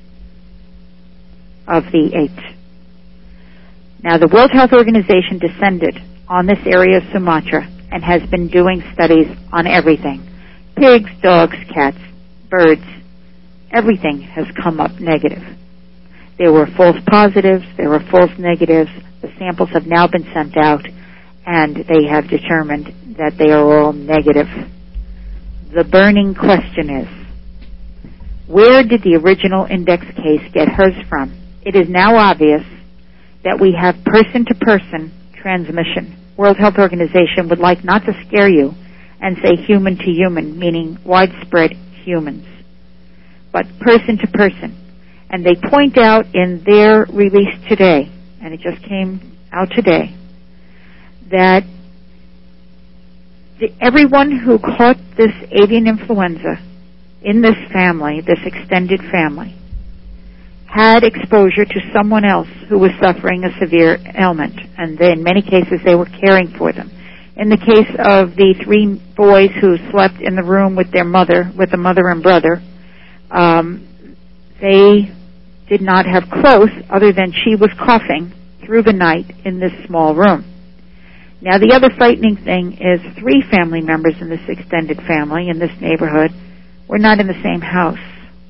of the eight. Now, the World Health Organization descended on this area of Sumatra and has been doing studies on everything. Pigs, dogs, cats, birds, everything has come up negative. There were false positives, there were false negatives. The samples have now been sent out, and they have determined that they are all negative. The burning question is, where did the original index case get hers from? It is now obvious that we have person-to-person transmission. World Health Organization would like not to scare you and say human-to-human, meaning widespread humans, but person-to-person. And they point out in their release today, and it just came out today, that the, everyone who caught this avian influenza in this family, this extended family, had exposure to someone else who was suffering a severe ailment, and they, in many cases they were caring for them. In the case of the three boys who slept in the room with their mother, with the mother and brother, um, they did not have clothes other than she was coughing through the night in this small room. Now, the other frightening thing is three family members in this extended family in this neighborhood were not in the same house.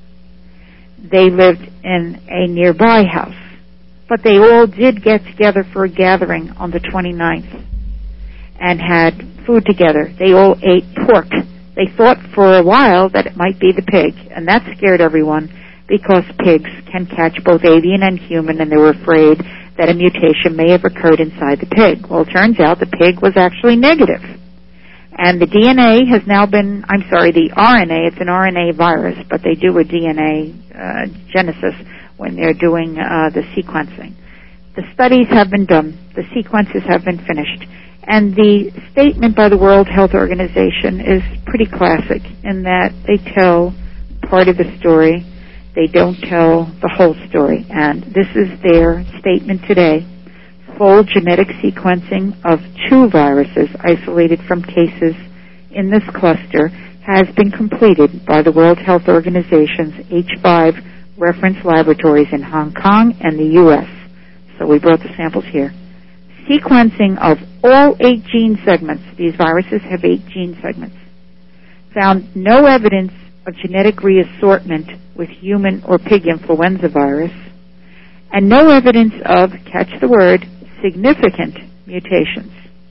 They lived in a nearby house, but they all did get together for a gathering on the twenty-ninth and had food together. They all ate pork. They thought for a while that it might be the pig, and that scared everyone because pigs can catch both avian and human, and they were afraid that a mutation may have occurred inside the pig. Well, it turns out the pig was actually negative. And the D N A has now been, I'm sorry, the R N A, it's an R N A virus, but they do a D N A uh, genesis when they're doing uh, the sequencing. The studies have been done. The sequences have been finished. And the statement by the World Health Organization is pretty classic in that they tell part of the story. They don't tell the whole story. And this is their statement today. Full genetic sequencing of two viruses isolated from cases in this cluster has been completed by the World Health Organization's H five reference laboratories in Hong Kong and the U S. So we brought the samples here. Sequencing of all eight gene segments, these viruses have eight gene segments, found no evidence of genetic reassortment with human or pig influenza virus, and no evidence of, catch the word, significant mutations.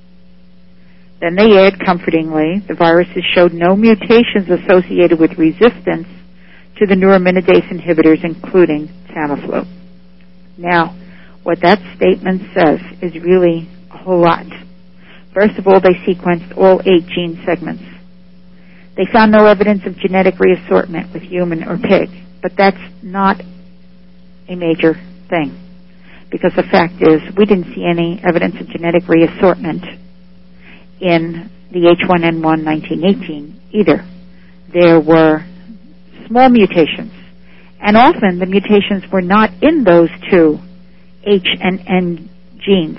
Then they add, comfortingly, the viruses showed no mutations associated with resistance to the neuraminidase inhibitors, including Tamiflu. Now, what that statement says is really a whole lot. First of all, they sequenced all eight gene segments. They found no evidence of genetic reassortment with human or pig, but that's not a major thing, because the fact is we didn't see any evidence of genetic reassortment in the H one N one nineteen eighteen either. There were small mutations, and often the mutations were not in those two H and N genes.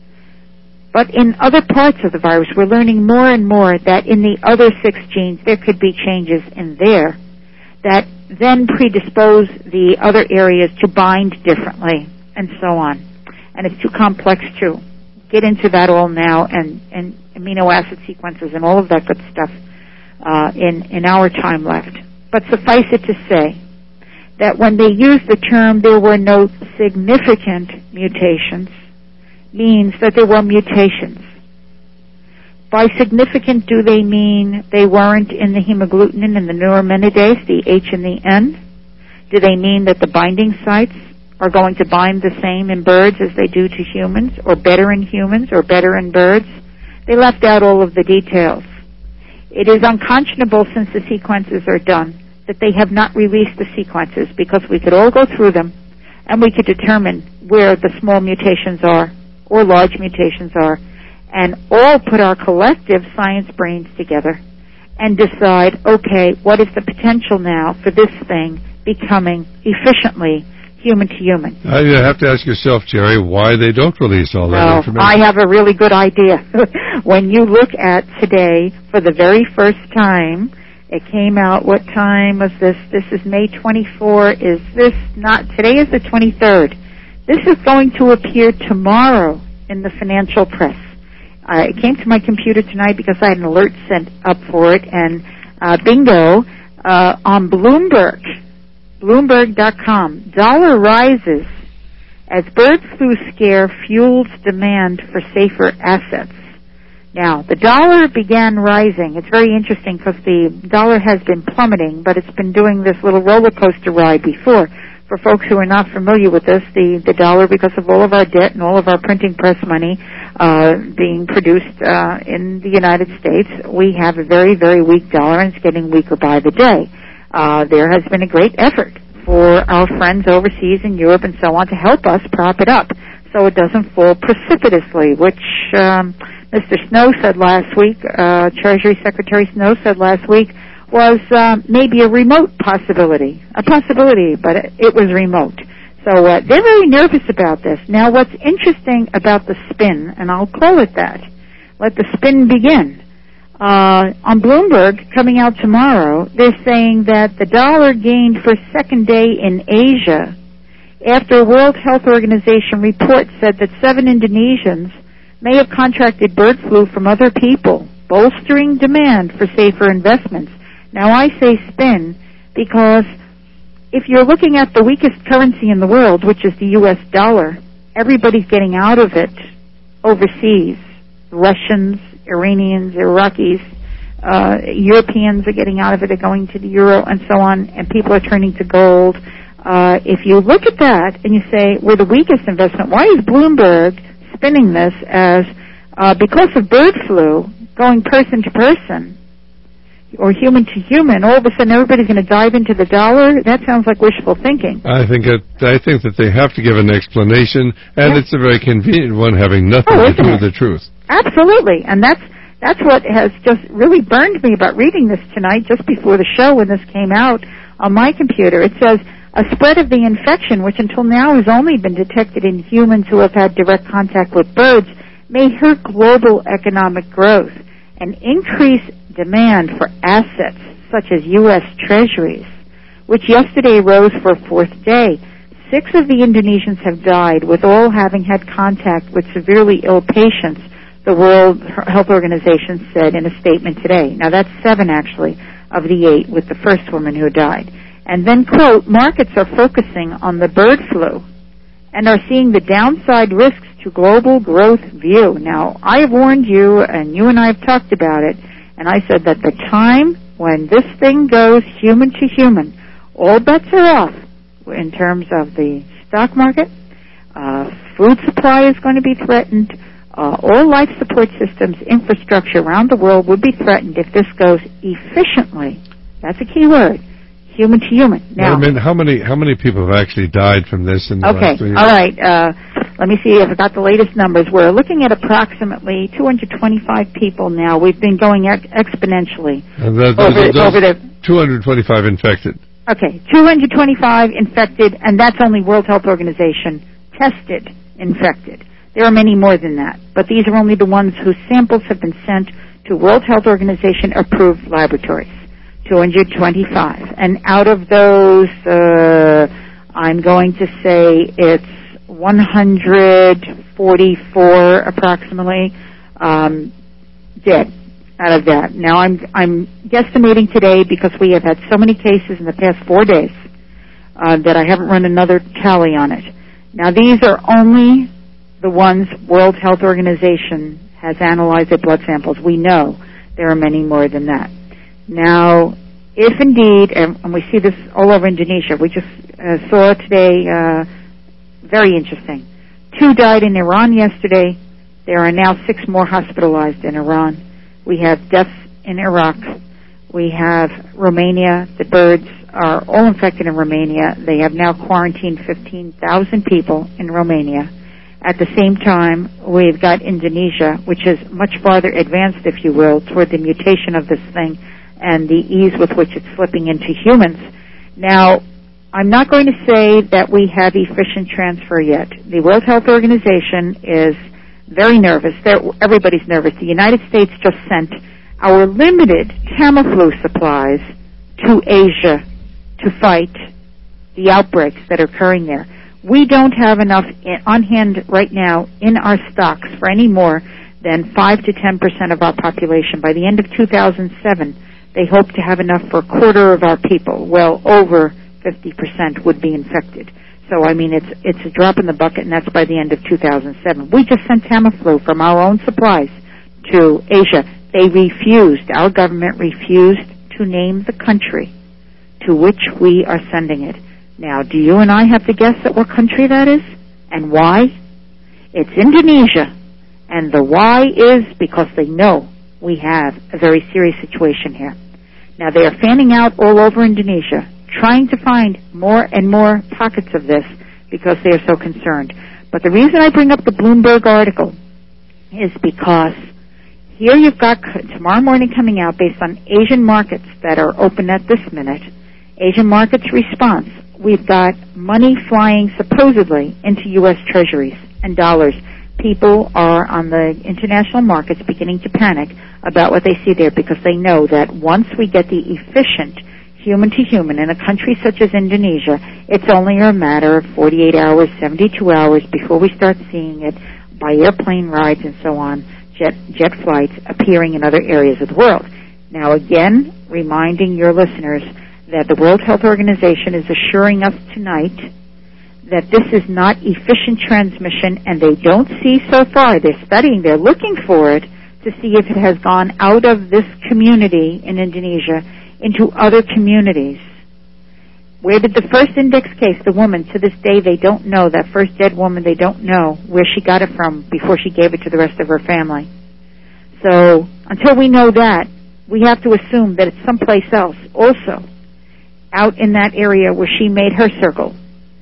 But in other parts of the virus, we're learning more and more that in the other six genes, there could be changes in there that then predispose the other areas to bind differently, and so on. And it's too complex to get into that all now, and, and amino acid sequences and all of that good stuff uh, in, in our time left. But suffice it to say that when they use the term there were no significant mutations, means that there were mutations. By significant, do they mean they weren't in the hemagglutinin and the neuraminidase, the H and the N? Do they mean that the binding sites are going to bind the same in birds as they do to humans, or better in humans, or better in birds? They left out all of the details. It is unconscionable, since the sequences are done, that they have not released the sequences, because we could all go through them and we could determine where the small mutations are or large mutations are, and all put our collective science brains together and decide, okay, what is the potential now for this thing becoming efficiently human to human? Uh, you have to ask yourself, Jerry, why they don't release all that no, information. I have a really good idea. When you look at today, for the very first time, it came out, what time was this? This is May twenty-fourth. Is this not, today is the twenty-third. This is going to appear tomorrow in the financial press. Uh, it came to my computer tonight because I had an alert sent up for it, and uh, bingo, uh, on Bloomberg, Bloomberg dot com, dollar rises as bird flu scare fuels demand for safer assets. Now, the dollar began rising. It's very interesting because the dollar has been plummeting, but it's been doing this little roller coaster ride before. For folks who are not familiar with this, the, the dollar, because of all of our debt and all of our printing press money uh, being produced uh, in the United States, we have a very, very weak dollar, and it's getting weaker by the day. Uh, there has been a great effort for our friends overseas in Europe and so on to help us prop it up so it doesn't fall precipitously, which um, Mister Snow said last week, uh, Treasury Secretary Snow said last week, was uh, maybe a remote possibility. A possibility, but it, it was remote. So uh, they're very nervous about this. Now, what's interesting about the spin, and I'll call it that, let the spin begin. Uh, on Bloomberg, coming out tomorrow, they're saying that the dollar gained for a second day in Asia after a World Health Organization report said that seven Indonesians may have contracted bird flu from other people, bolstering demand for safer investments. Now, I say spin because if you're looking at the weakest currency in the world, which is the U S dollar, everybody's getting out of it overseas. Russians, Iranians, Iraqis, uh, Europeans are getting out of it, they're going to the euro and so on, and people are turning to gold. Uh, if you look at that and you say, we're the weakest investment, why is Bloomberg spinning this as, uh, because of bird flu, going person to person, or human to human, all of a sudden everybody's going to dive into the dollar? That sounds like wishful thinking. I think it, I think that they have to give an explanation, and yeah. it's a very convenient one, having nothing oh, to do with it? the truth. Absolutely, and that's that's what has just really burned me about reading this tonight, just before the show when this came out on my computer. It says, a spread of the infection, which until now has only been detected in humans who have had direct contact with birds, may hurt global economic growth and increase demand for assets such as U S Treasuries, which yesterday rose for a fourth day. Six of the Indonesians have died, with all having had contact with severely ill patients, the World Health Organization said in a statement today. Now, that's seven, actually, of the eight, with the first woman who died. And then, quote, markets are focusing on the bird flu and are seeing the downside risks to global growth view. Now, I have warned you, and you and I have talked about it, and I said that the time when this thing goes human to human, all bets are off in terms of the stock market. Uh, food supply is going to be threatened. Uh, all life support systems, infrastructure around the world would be threatened if this goes efficiently. That's a key word. Human to human. Now, I mean, how many how many people have actually died from this in the okay, last three years? all right. Uh, let me see if I got the latest numbers. We're looking at approximately two hundred twenty-five people now. We've been going ex- exponentially. And that, over, those, those over the two hundred twenty-five infected. Okay, two hundred twenty-five infected, and that's only World Health Organization tested infected. There are many more than that, but these are only the ones whose samples have been sent to World Health Organization approved laboratories. two hundred twenty-five. And out of those, uh, I'm going to say it's one hundred forty-four approximately um, dead out of that. Now I'm I'm guesstimating today because we have had so many cases in the past four days uh, that I haven't run another tally on it. Now these are only the ones World Health Organization has analyzed their blood samples. We know there are many more than that. Now, if indeed, and, and we see this all over Indonesia, we just uh, saw today, uh, very interesting. Two died in Iran yesterday. There are now six more hospitalized in Iran. We have deaths in Iraq. We have Romania. The birds are all infected in Romania. They have now quarantined fifteen thousand people in Romania. At the same time, we've got Indonesia, which is much farther advanced, if you will, toward the mutation of this thing and the ease with which it's slipping into humans. Now, I'm not going to say that we have efficient transfer yet. The World Health Organization is very nervous. They're, everybody's nervous. The United States just sent our limited Tamiflu supplies to Asia to fight the outbreaks that are occurring there. We don't have enough in, on hand right now in our stocks for any more than five to ten percent of our population. By the end of two thousand seven, they hope to have enough for a quarter of our people. Well, over fifty percent would be infected. So, I mean, it's it's a drop in the bucket, and that's by the end of two thousand seven. We just sent Tamiflu from our own supplies to Asia. They refused, our government refused to name the country to which we are sending it. Now, do you and I have to guess at what country that is and why? It's Indonesia. And the why is because they know we have a very serious situation here. Now, they are fanning out all over Indonesia, trying to find more and more pockets of this because they are so concerned. But the reason I bring up the Bloomberg article is because here you've got tomorrow morning coming out based on Asian markets that are open at this minute, Asian markets response. We've got money flying supposedly into U S Treasuries and dollars. People are on the international markets beginning to panic about what they see there because they know that once we get the efficient human-to-human in a country such as Indonesia, it's only a matter of forty-eight hours, seventy-two hours before we start seeing it by airplane rides and so on, jet, jet flights appearing in other areas of the world. Now, again, reminding your listeners that the World Health Organization is assuring us tonight that this is not efficient transmission, and they don't see so far. They're studying, they're looking for it to see if it has gone out of this community in Indonesia into other communities. Where did the first index case, the woman, to this day they don't know, that first dead woman, they don't know where she got it from before she gave it to the rest of her family. So until we know that, we have to assume that it's someplace else also, out in that area where she made her circle.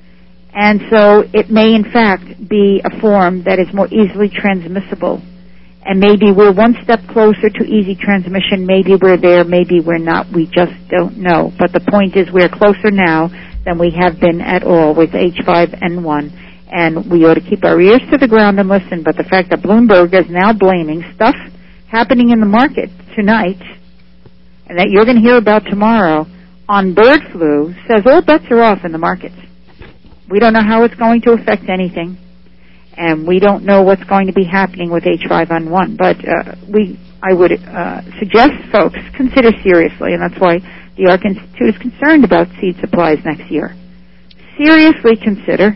And so it may, in fact, be a form that is more easily transmissible. And maybe we're one step closer to easy transmission. Maybe we're there, maybe we're not. We just don't know. But the point is we're closer now than we have been at all with H five N one. And we ought to keep our ears to the ground and listen. But the fact that Bloomberg is now blaming stuff happening in the market tonight and that you're going to hear about tomorrow on bird flu says all bets are off in the markets. We don't know how it's going to affect anything, and we don't know what's going to be happening with H five N one. But uh, we, I would uh, suggest folks consider seriously, and that's why the Ark Institute is concerned about seed supplies next year. Seriously consider.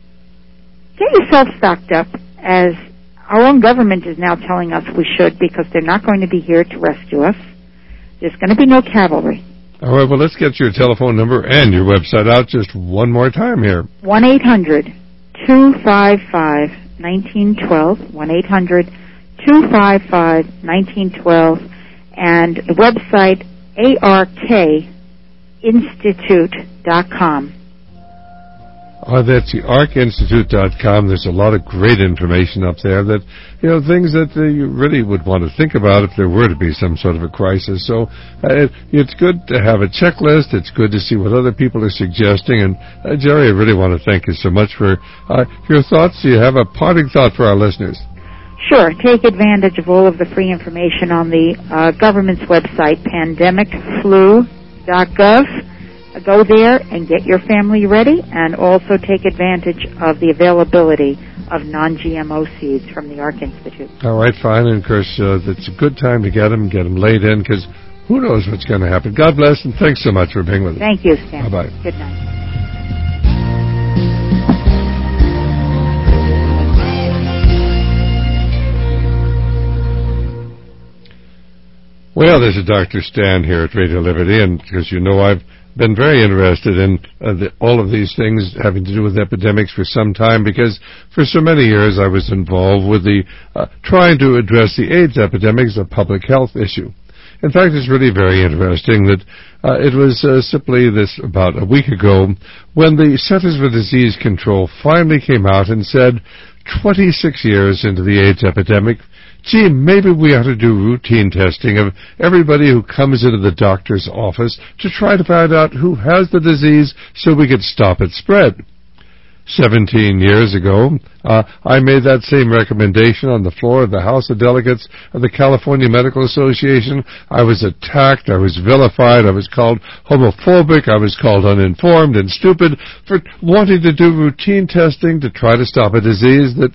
Get yourself stocked up, as our own government is now telling us we should, because they're not going to be here to rescue us. There's going to be no cavalry. All right, well, let's get your telephone number and your website out just one more time here. one eight hundred two five five one nine one two. one eight hundred two five five one nine one two. And the website, A R K institute dot com. Oh, that's the arc institute dot com. There's a lot of great information up there that, you know, things that uh, you really would want to think about if there were to be some sort of a crisis. So uh, it, it's good to have a checklist. It's good to see what other people are suggesting. And, uh, Jerry, I really want to thank you so much for uh, your thoughts. Do you have a parting thought for our listeners? Sure. Take advantage of all of the free information on the uh, government's website, pandemic flu dot gov. Go there and get your family ready, and also take advantage of the availability of non G M O seeds from the Arc Institute. All right, fine. And, of course, uh, it's a good time to get them, get them laid in, because who knows what's going to happen. God bless, and thanks so much for being with us. Thank you, Stan. Bye-bye. Good night. Well, this is Doctor Stan here at Radio Liberty, and because you know I've been very interested in uh, the, all of these things having to do with epidemics for some time, because for so many years I was involved with the uh, trying to address the AIDS epidemic as a public health issue. In fact, it's really very interesting that uh, it was uh, simply this about a week ago when the Centers for Disease Control finally came out and said, twenty-six years into the AIDS epidemic, gee, maybe we ought to do routine testing of everybody who comes into the doctor's office to try to find out who has the disease so we could stop its spread. Seventeen years ago, uh, I made that same recommendation on the floor of the House of Delegates of the California Medical Association. I was attacked, I was vilified, I was called homophobic, I was called uninformed and stupid for wanting to do routine testing to try to stop a disease that,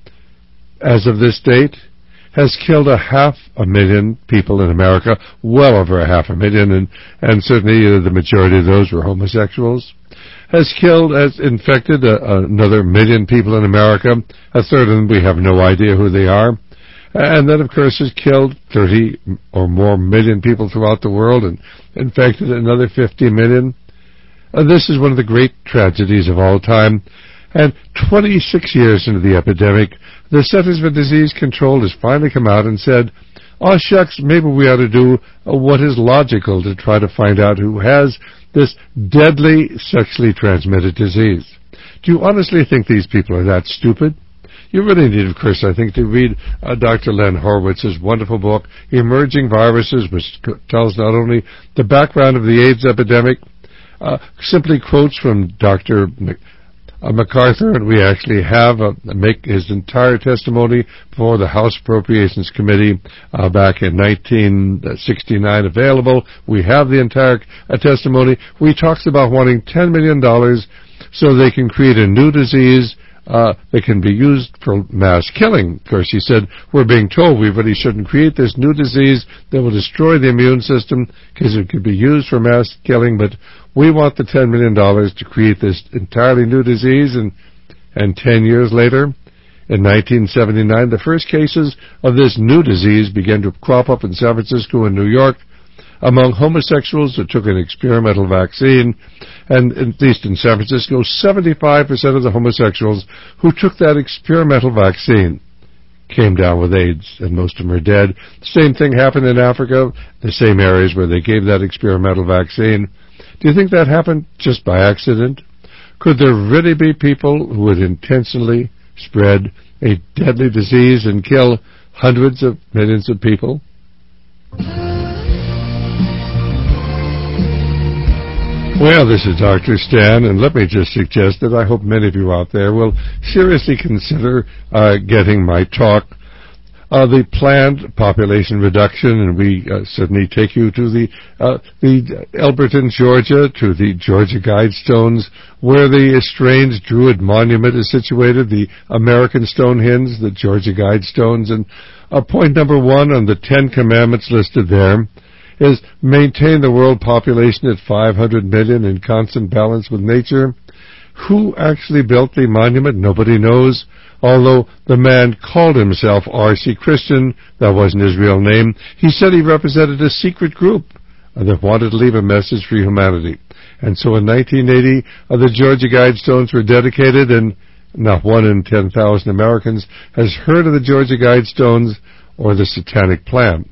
as of this date, has killed a half a million people in America, well over a half a million, and, and certainly uh, the majority of those were homosexuals. Has killed, has infected uh, another million people in America. A third of them, we have no idea who they are. And then, of course, has killed thirty or more million people throughout the world and infected another fifty million. Uh, this is one of the great tragedies of all time. And twenty-six years into the epidemic, the Centers for Disease Control has finally come out and said, oh, shucks, maybe we ought to do uh, what is logical to try to find out who has this deadly sexually transmitted disease. Do you honestly think these people are that stupid? You really need, of course, I think, to read uh, Doctor Len Horowitz's wonderful book, Emerging Viruses, which tells not only the background of the AIDS epidemic, uh, simply quotes from Doctor Mc- uh, MacArthur, and we actually have uh, make his entire testimony before the House Appropriations Committee uh, back in nineteen sixty-nine available. We have the entire uh, testimony. He talks about wanting ten million dollars so they can create a new disease Uh, that can be used for mass killing. Of course, he said, we're being told we really shouldn't create this new disease that will destroy the immune system because it could be used for mass killing, but we want the ten million dollars to create this entirely new disease. And, and ten years later, in nineteen seventy-nine, the first cases of this new disease began to crop up in San Francisco and New York among homosexuals that took an experimental vaccine. And at least in San Francisco, seventy-five percent of the homosexuals who took that experimental vaccine came down with AIDS, and most of them are dead. The same thing happened in Africa, the same areas where they gave that experimental vaccine. Do you think that happened just by accident? Could there really be people who would intentionally spread a deadly disease and kill hundreds of millions of people? Well, this is Doctor Stan, and let me just suggest that I hope many of you out there will seriously consider uh, getting my talk, uh, the planned population reduction, and we uh, certainly take you to the uh, the Elberton, Georgia, to the Georgia Guidestones, where the estranged Druid monument is situated, the American Stonehenge, the Georgia Guidestones, and uh, point number one on the Ten Commandments listed there is maintain the world population at five hundred million in constant balance with nature. Who actually built the monument? Nobody knows, although the man called himself R C Christian. That wasn't his real name. He said he represented a secret group that wanted to leave a message for humanity. And so in nineteen eighty, uh, the Georgia Guidestones were dedicated, and not one in ten thousand Americans has heard of the Georgia Guidestones or the Satanic Plan.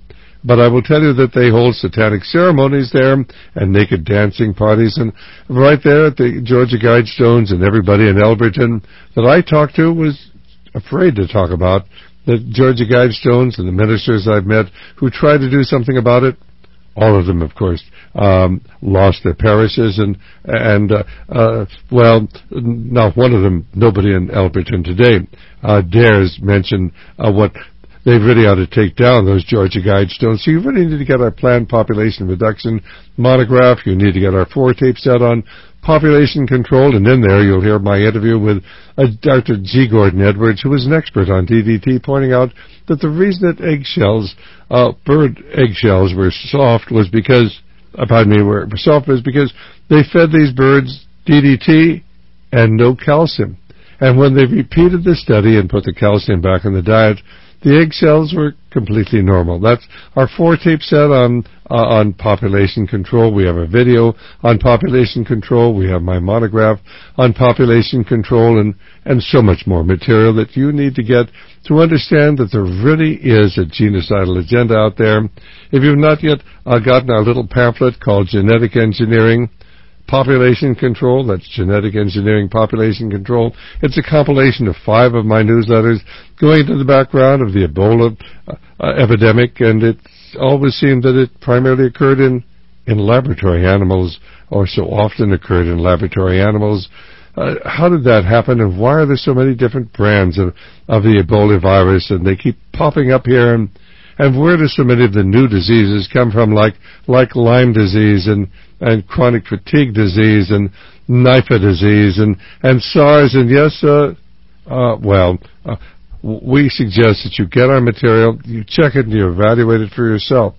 but I will tell you that they hold satanic ceremonies there and naked dancing parties. And right there at the Georgia Guidestones, and everybody in Elberton that I talked to was afraid to talk about the Georgia Guidestones, and the ministers I've met who tried to do something about it. All of them, of course, um, lost their parishes, and, and uh, uh, well, not one of them, nobody in Elberton today, uh, dares mention uh, what they really ought to take down, those Georgia Guidestones. So you really need to get our planned population reduction monograph. You need to get our four-tape set on population control, and in there you'll hear my interview with uh, Doctor G. Gordon Edwards, who is an expert on D D T, pointing out that the reason that eggshells, uh, bird eggshells were soft was because, uh, pardon me, were soft was because they fed these birds D D T and no calcium. And when they repeated the study and put the calcium back in the diet, the eggshells were completely normal. That's our four-tape set on uh, on population control. We have a video on population control. We have my monograph on population control, and, and so much more material that you need to get to understand that there really is a genocidal agenda out there. If you've not yet uh, gotten our little pamphlet called Genetic Engineering Population Control, that's Genetic Engineering Population Control. It's a compilation of five of my newsletters going into the background of the Ebola uh, uh, epidemic, and it always seemed that it primarily occurred in, in laboratory animals, or so often occurred in laboratory animals. Uh, how did that happen, and why are there so many different brands of, of the Ebola virus, and they keep popping up here, and And where do so many of the new diseases come from, like like Lyme disease and, and chronic fatigue disease and Nipah disease and, and SARS? And yes, uh, uh, well, uh, we suggest that you get our material, you check it, and you evaluate it for yourself.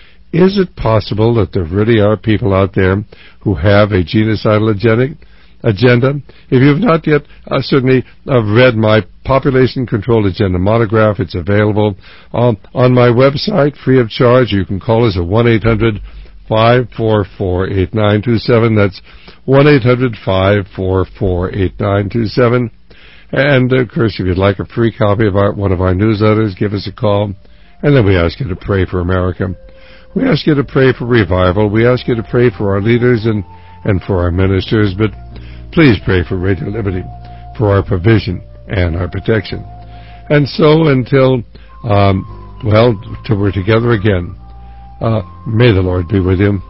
Is it possible that there really are people out there who have a genocidal agenda? agenda. If you've not yet uh, certainly uh, read my Population Control Agenda monograph, it's available um, on my website, free of charge. You can call us at one eight hundred, five four four, eight nine two seven. That's one eight hundred, five four four, eight nine two seven. And, of course, if you'd like a free copy of our, one of our newsletters, give us a call. And then we ask you to pray for America. We ask you to pray for revival. We ask you to pray for our leaders and, and for our ministers. But please pray for Radio Liberty, for our provision and our protection. And so until, um, well, till we're together again, uh, may the Lord be with you.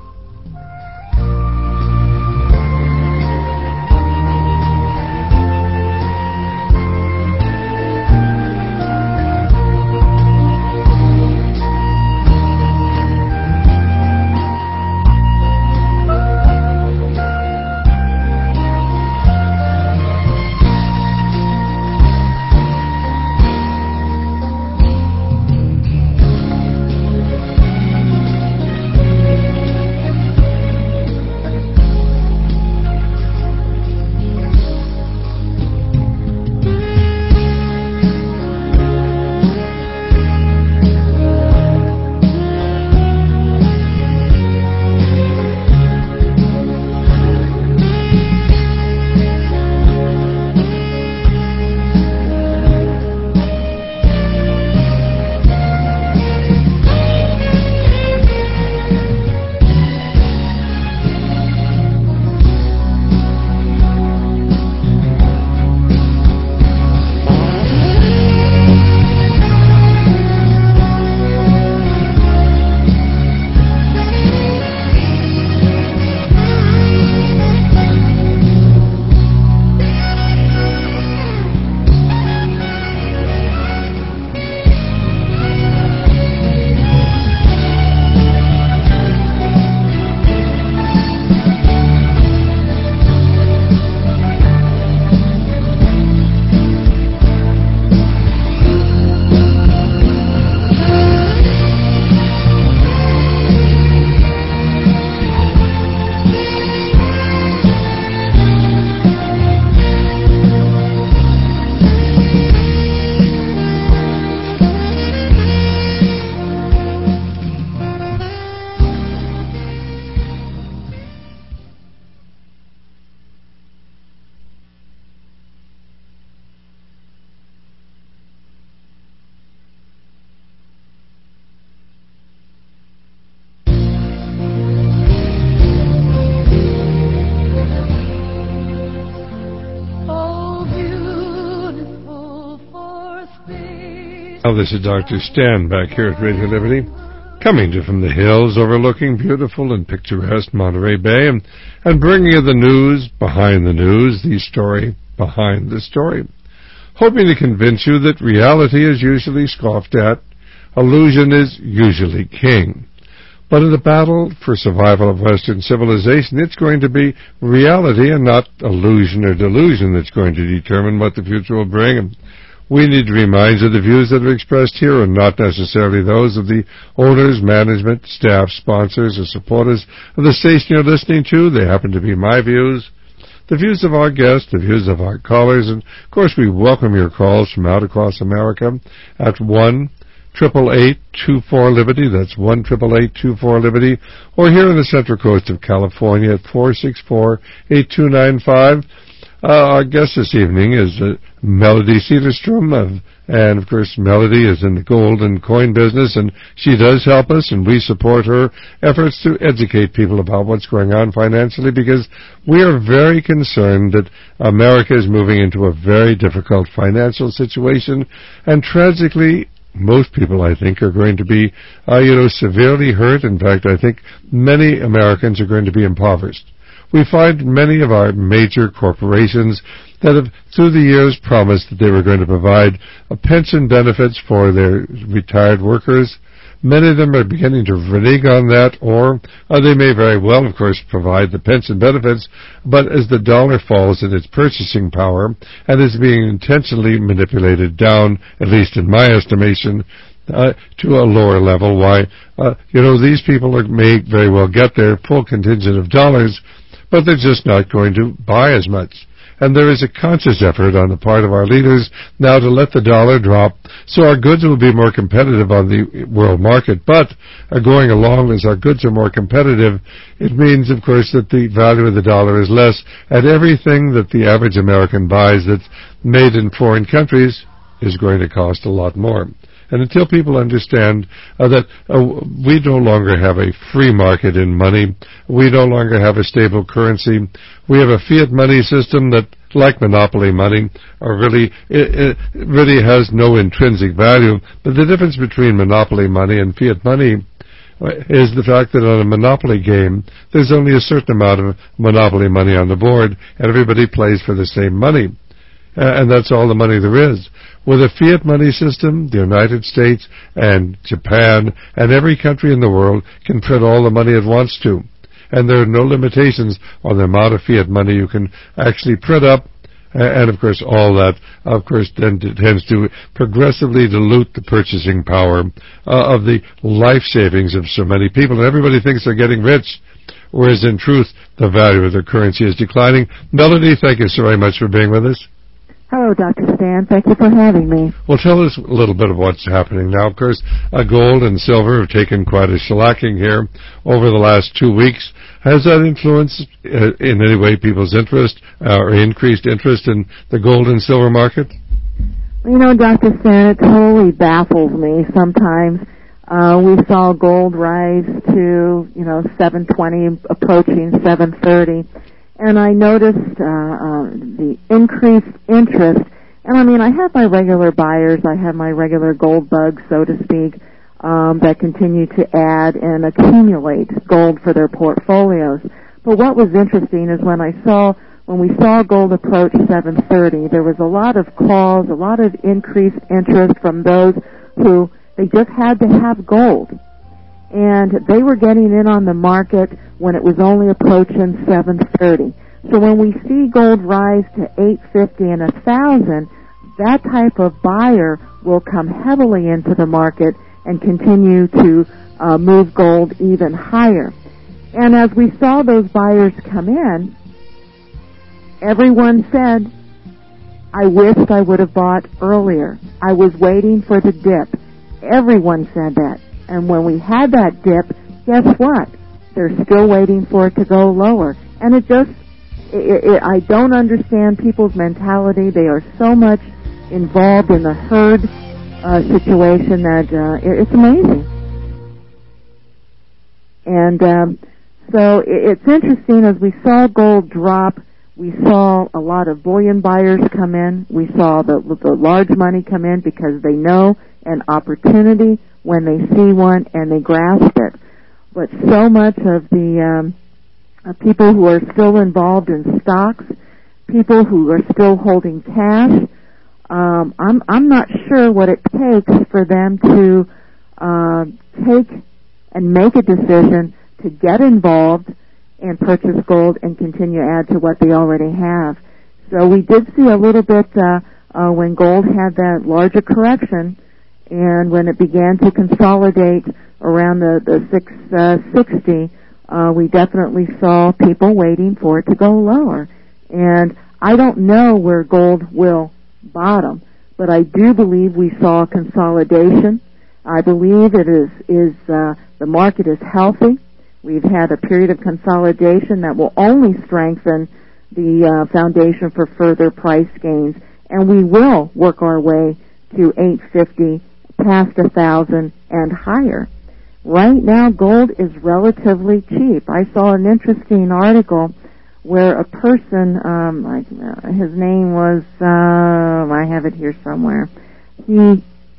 Well, this is Doctor Stan back here at Radio Liberty, coming to you from the hills overlooking beautiful and picturesque Monterey Bay, and, and bringing you the news behind the news, the story behind the story, hoping to convince you that reality is usually scoffed at, illusion is usually king. But in the battle for survival of Western civilization, it's going to be reality and not illusion or delusion that's going to determine what the future will bring. We need to remind you the views that are expressed here are not necessarily those of the owners, management, staff, sponsors, or supporters of the station you're listening to. They happen to be my views, the views of our guests, the views of our callers, and, of course, we welcome your calls from out across America at one eight eight eight, two four, Liberty. That's one eight eight eight, two four, Liberty. Or here on the Central Coast of California at four six four, eight two nine five. Uh, our guest this evening is uh, Melody Cedarstrom, of, and of course Melody is in the gold and coin business, and she does help us, and we support her efforts to educate people about what's going on financially, because we are very concerned that America is moving into a very difficult financial situation, and tragically, most people, I think, are going to be, uh, you know, severely hurt. In fact, I think many Americans are going to be impoverished. We find many of our major corporations that have, through the years, promised that they were going to provide uh, pension benefits for their retired workers. Many of them are beginning to renege on that, or uh, they may very well, of course, provide the pension benefits, but as the dollar falls in its purchasing power and is being intentionally manipulated down, at least in my estimation, uh, to a lower level, why, uh, you know, these people are, may very well get their full contingent of dollars, but they're just not going to buy as much. And there is a conscious effort on the part of our leaders now to let the dollar drop so our goods will be more competitive on the world market. But uh, going along as our goods are more competitive, it means, of course, that the value of the dollar is less, and everything that the average American buys that's made in foreign countries is going to cost a lot more. And until people understand uh, that uh, we no longer have a free market in money, we no longer have a stable currency, we have a fiat money system that, like monopoly money, are really it, it really has no intrinsic value. But the difference between monopoly money and fiat money is the fact that on a monopoly game, there's only a certain amount of monopoly money on the board, and everybody plays for the same money. Uh, and that's all the money there is. With a fiat money system, the United States and Japan and every country in the world can print all the money it wants to. And there are no limitations on the amount of fiat money you can actually print up. And, of course, all that, of course, then tends to progressively dilute the purchasing power uh, of the life savings of so many people. And everybody thinks they're getting rich, whereas in truth, the value of their currency is declining. Melody, thank you so very much for being with us. Hello, Doctor Stan. Thank you for having me. Well, tell us a little bit of what's happening now. Of course, uh, gold and silver have taken quite a shellacking here over the last two weeks. Has that influenced uh, in any way people's interest uh, or increased interest in the gold and silver market? You know, Doctor Stan, it totally baffles me sometimes. Uh, we saw gold rise to, you know, seven twenty, approaching seven thirty. And I noticed uh, uh, the increased interest. And, I mean, I have my regular buyers. I have my regular gold bugs, so to speak, um, that continue to add and accumulate gold for their portfolios. But what was interesting is when I saw, when we saw gold approach seven thirty, there was a lot of calls, a lot of increased interest from those who they just had to have gold. And they were getting in on the market when it was only approaching seven thirty. So when we see gold rise to eight fifty and one thousand, that type of buyer will come heavily into the market and continue to uh, move gold even higher. And as we saw those buyers come in, everyone said, I wished I would have bought earlier. I was waiting for the dip. Everyone said that. And when we had that dip, guess what? They're still waiting for it to go lower. And it just, it, it, I don't understand people's mentality. They are so much involved in the herd uh, situation that uh, it, it's amazing. And um, so it, it's interesting, as we saw gold drop, we saw a lot of bullion buyers come in. We saw the, the large money come in because they know an opportunity when they see one and they grasp it. But so much of the um, uh, people who are still involved in stocks, people who are still holding cash, um, I'm I'm not sure what it takes for them to uh, take and make a decision to get involved and purchase gold and continue to add to what they already have. So we did see a little bit uh, uh, when gold had that larger correction, and when it began to consolidate around the, the six sixty, uh, we definitely saw people waiting for it to go lower. And I don't know where gold will bottom, but I do believe we saw consolidation. I believe it is, is uh, the market is healthy. We've had a period of consolidation that will only strengthen the uh, foundation for further price gains, and we will work our way to eight fifty, past a thousand, and higher. Right now, gold is relatively cheap. I saw an interesting article where a person, um, like, uh, his name was, uh, I have it here somewhere. He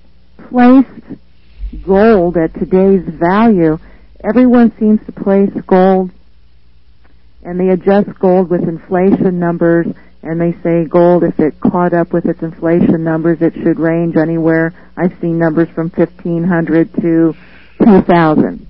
placed gold at today's value. Everyone seems to place gold, and they adjust gold with inflation numbers, and they say gold, if it caught up with its inflation numbers, it should range anywhere. I've seen numbers from fifteen hundred to two thousand.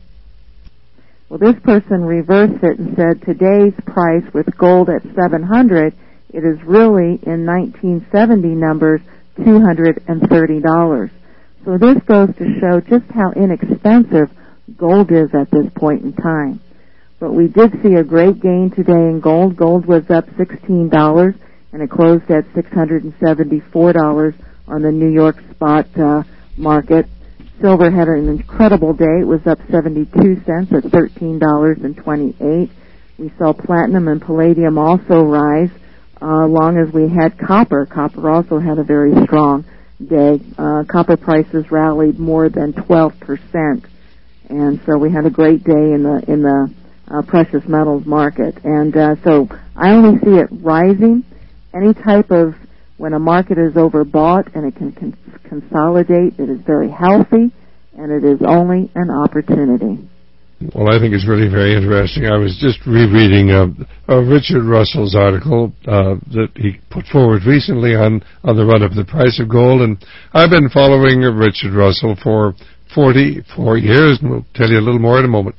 Well, this person reversed it and said today's price with gold at seven hundred, it is really in nineteen seventy numbers two hundred thirty dollars. So this goes to show just how inexpensive gold is at this point in time. But we did see a great gain today in gold. Gold was up sixteen dollars, and it closed at six hundred seventy-four dollars on the New York spot uh, market. Silver had an incredible day. It was up seventy-two cents at thirteen dollars and twenty-eight cents. We saw platinum and palladium also rise, uh, along as we had copper. Copper also had a very strong day. Uh, copper prices rallied more than twelve percent. And so we had a great day in the in the uh, precious metals market. And uh, so I only see it rising. Any type of, when a market is overbought and it can con- consolidate, it is very healthy, and it is only an opportunity. Well, I think it's really very interesting. I was just rereading uh, uh, Richard Russell's article uh, that he put forward recently on, on the run of the price of gold, and I've been following Richard Russell for forty-four years, and we'll tell you a little more in a moment.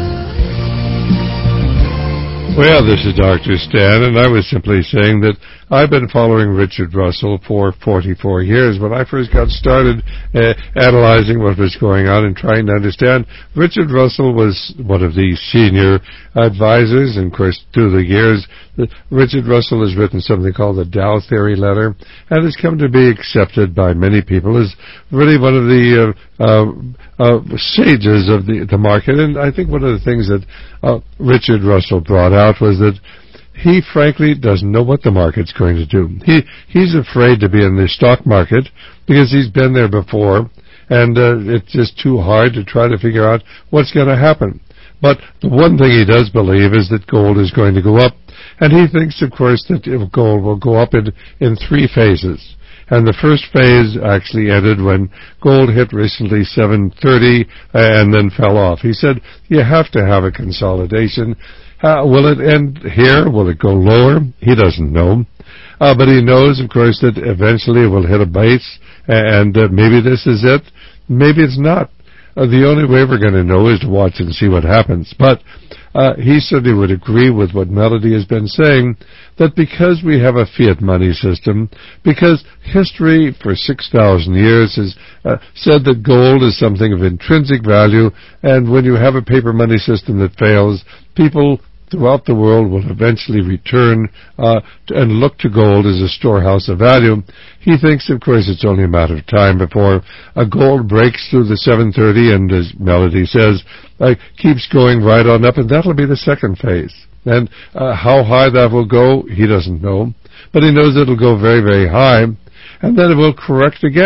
Well, this is Doctor Stan, and I was simply saying that I've been following Richard Russell for forty-four years. When I first got started uh, analyzing what was going on and trying to understand, Richard Russell was one of the senior advisors, and of course, through the years, the, Richard Russell has written something called the Dow Theory Letter, and has come to be accepted by many people as really one of the uh, uh, uh, sages of the, the market. And I think one of the things that uh, Richard Russell brought out was that he frankly doesn't know what the market's going to do. He he's afraid to be in the stock market because he's been there before, and uh, it's just too hard to try to figure out what's going to happen. But the one thing he does believe is that gold is going to go up, and he thinks, of course, that gold will go up in, in three phases. And the first phase actually ended when gold hit recently seven thirty and then fell off. He said, you have to have a consolidation. Uh, will it end here? Will it go lower? He doesn't know. Uh, but he knows, of course, that eventually it will hit a base, and uh, maybe this is it. Maybe it's not. Uh, the only way we're going to know is to watch and see what happens. But uh, he certainly would agree with what Melody has been saying, that because we have a fiat money system, because history for six thousand years has uh, said that gold is something of intrinsic value, and when you have a paper money system that fails, people throughout the world will eventually return uh, to, and look to gold as a storehouse of value. He thinks, of course, it's only a matter of time before a gold breaks through the seven thirty and, as Melody says, uh, keeps going right on up, and that'll be the second phase. And uh, how high that will go, he doesn't know. But he knows it'll go very, very high, and then it will correct again.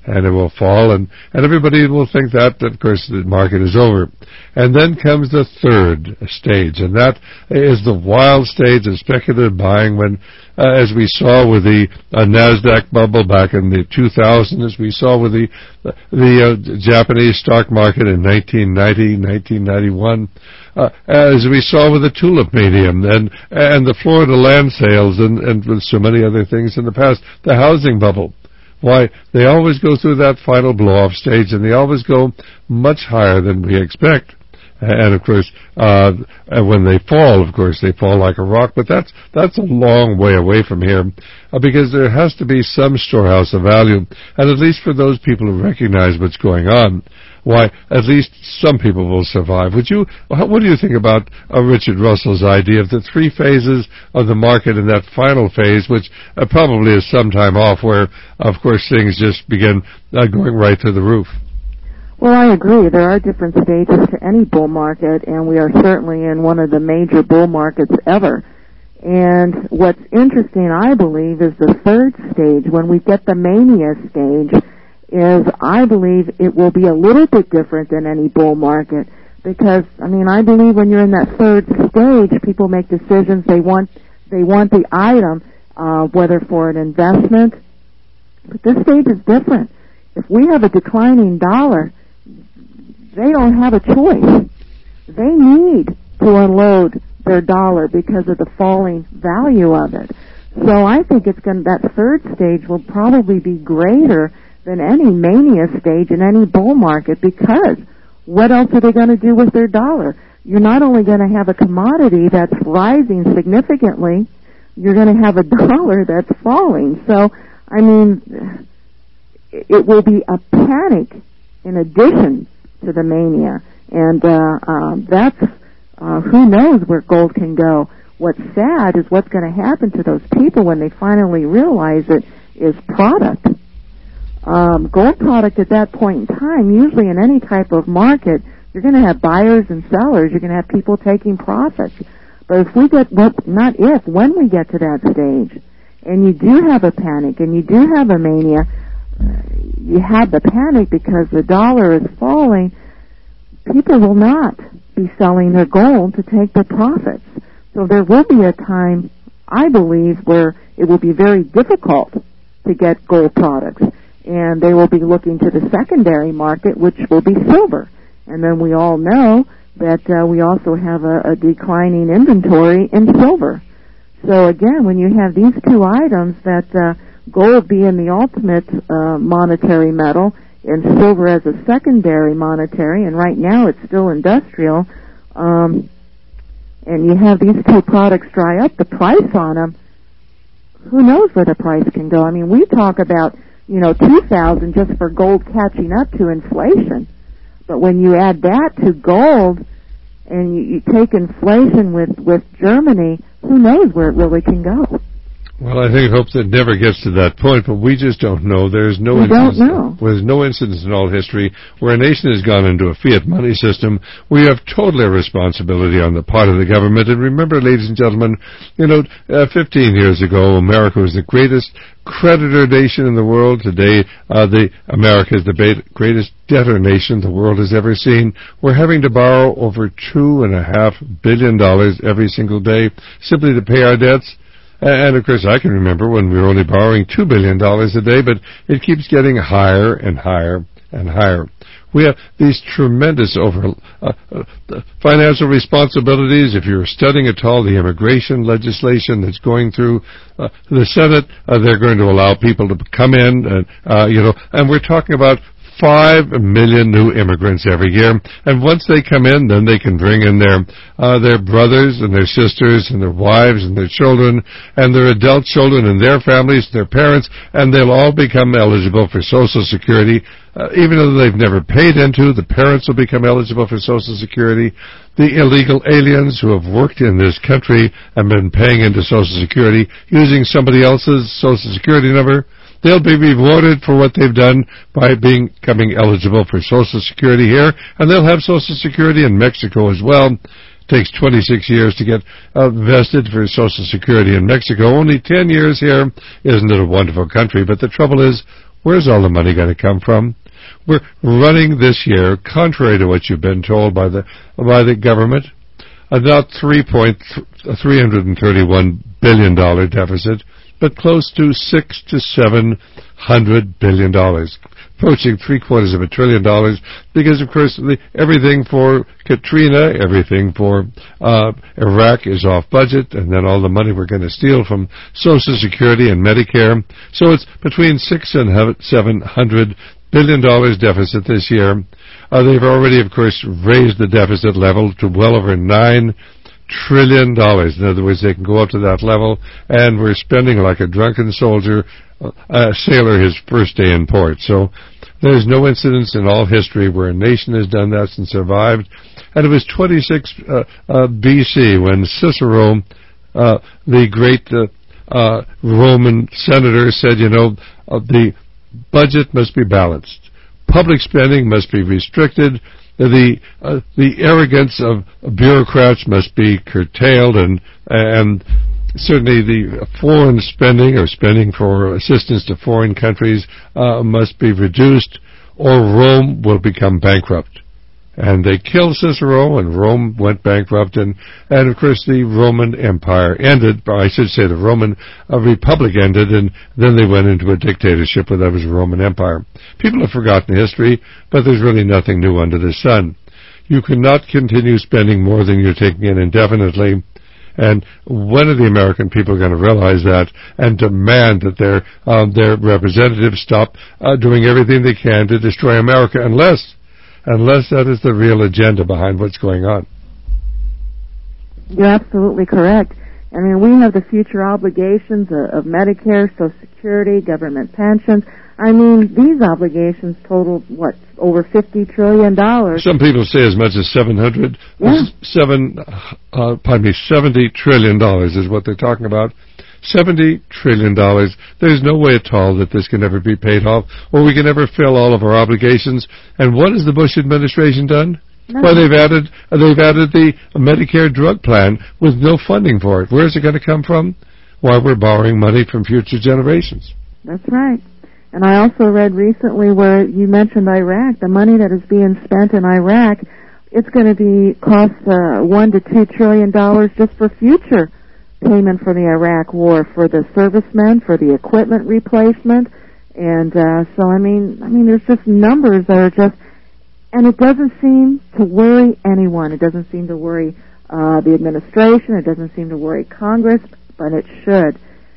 and it will fall, and, and everybody will think that, of course, the market is over. And then comes the third stage, and that is the wild stage of speculative buying when, uh, as we saw with the uh, NASDAQ bubble back in the two thousands, as we saw with the, the uh, Japanese stock market in nineteen ninety, nineteen ninety-one, uh, as we saw with the tulip mania and, and the Florida land sales and, and with so many other things in the past, the housing bubble. Why, they always go through that final blow-off stage, and they always go much higher than we expect. And, of course, uh, when they fall, of course, they fall like a rock, but that's that's a long way away from here, uh, because there has to be some storehouse of value, and at least for those people who recognize what's going on, why, at least some people will survive. Would you, what do you think about uh, Richard Russell's idea of the three phases of the market in that final phase, which uh, probably is some time off, where, of course, things just begin uh, going right to the roof? Well, I agree. There are different stages to any bull market, and we are certainly in one of the major bull markets ever. And what's interesting, I believe, is the third stage, when we get the mania stage, is I believe it will be a little bit different than any bull market. Because, I mean, I believe when you're in that third stage, people make decisions. They want, they want the item, uh, whether for an investment. But this stage is different. If we have a declining dollar, they don't have a choice. They need to unload their dollar because of the falling value of it. So I think it's going that third stage will probably be greater than any mania stage in any bull market, because what else are they going to do with their dollar? You're not only going to have a commodity that's rising significantly, you're going to have a dollar that's falling. So, I mean, it will be a panic in addition to the mania. And uh, um, that's, uh, who knows where gold can go. What's sad is what's going to happen to those people when they finally realize it is product. Um, gold product at that point in time, usually in any type of market, you're going to have buyers and sellers. You're going to have people taking profits. But if we get, well, not if, when we get to that stage, and you do have a panic, and you do have a mania, you have the panic because the dollar is falling, people will not be selling their gold to take their profits. So there will be a time, I believe, where it will be very difficult to get gold products. And they will be looking to the secondary market, which will be silver. And then we all know that uh, we also have a, a declining inventory in silver. So again, when you have these two items, that uh, gold being the ultimate uh, monetary metal and silver as a secondary monetary, and right now it's still industrial, um, and you have these two products dry up, the price on them, who knows where the price can go? I mean, we talk about, you know, two thousand just for gold catching up to inflation. But when you add that to gold and you, you take inflation with, with Germany, who knows where it really can go? Well, I think hopes it never gets to that point, but we just don't know. There's no we instance, don't know. There's no instance in all history where a nation has gone into a fiat money system. We have totally a responsibility on the part of the government. And remember, ladies and gentlemen, you know, uh, fifteen years ago, America was the greatest creditor nation in the world. Today, uh, the America is the ba- greatest debtor nation the world has ever seen. We're having to borrow over two and a half billion dollars every single day simply to pay our debts. And, of course, I can remember when we were only borrowing two billion dollars a day, but it keeps getting higher and higher and higher. We have these tremendous over uh, uh, financial responsibilities. If you're studying at all the immigration legislation that's going through uh, the Senate, uh, they're going to allow people to come in, and, uh, you know, and we're talking about Five million new immigrants every year, and once they come in, then they can bring in their uh, their brothers and their sisters and their wives and their children and their adult children and their families, their parents, and they'll all become eligible for Social Security. Uh, even though they've never paid into, the parents will become eligible for Social Security. The illegal aliens who have worked in this country and been paying into Social Security using somebody else's Social Security number, they'll be rewarded for what they've done by being, becoming eligible for Social Security here, and they'll have Social Security in Mexico as well. It takes twenty-six years to get uh, vested for Social Security in Mexico. Only ten years here. Isn't it a wonderful country? But the trouble is, Where's all the money going to come from? We're running this year, contrary to what you've been told by the by the government, about three point three hundred thirty-one billion dollar deficit, but close to six to seven hundred billion dollars, approaching three quarters of a trillion dollars. Because of course, the, everything for Katrina, everything for uh, Iraq is off budget, and then all the money we're going to steal from Social Security and Medicare. So it's between six and seven hundred billion dollars deficit this year. Uh, they've already, of course, raised the deficit level to well over nine trillion dollars. In other words, they can go up to that level, and we're spending like a drunken soldier, uh, a sailor his first day in port. So there's no incidence in all history where a nation has done that and survived. And it was twenty-six uh, uh, B C when Cicero, uh, the great uh, uh, Roman senator, said, you know, uh, the budget must be balanced. Public spending must be restricted. The uh, the arrogance of bureaucrats must be curtailed, and and certainly the foreign spending or spending for assistance to foreign countries uh, must be reduced, or Rome will become bankrupt. And they killed Cicero, and Rome went bankrupt, and, and of course the Roman Empire ended, or I should say the Roman uh, Republic ended, and then they went into a dictatorship where that was the Roman Empire. People have forgotten history, but there's really nothing new under the sun. You cannot continue spending more than you're taking in indefinitely, and when are the American people going to realize that and demand that their um, their representatives stop uh, doing everything they can to destroy America, unless unless that is the real agenda behind what's going on? You're absolutely correct. I mean, we have the future obligations of, of Medicare, Social Security, government pensions. I mean, these obligations total, what, over fifty trillion dollars. Some people say as much as seven hundred, yeah. seven, uh, pardon me, seventy trillion dollars is what they're talking about. seventy trillion dollars. There's no way at all that this can ever be paid off, or we can ever fill all of our obligations. And what has the Bush administration done? No. Well, they've added they've added the Medicare drug plan with no funding for it. Where's it going to come from? Why, we're borrowing money from future generations. That's right. And I also read recently where you mentioned Iraq, the money that is being spent in Iraq, it's going to be cost uh, one to two trillion dollars just for future payment for the Iraq war, for the servicemen, for the equipment replacement, and uh, so I mean, I mean, there's just numbers that are just, and it doesn't seem to worry anyone. It doesn't seem to worry uh, the administration. It doesn't seem to worry Congress, but it should.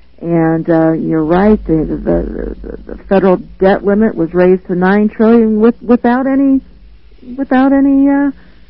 And uh, you're right. The, the, the, the federal debt limit was raised to nine trillion with, without any without any uh,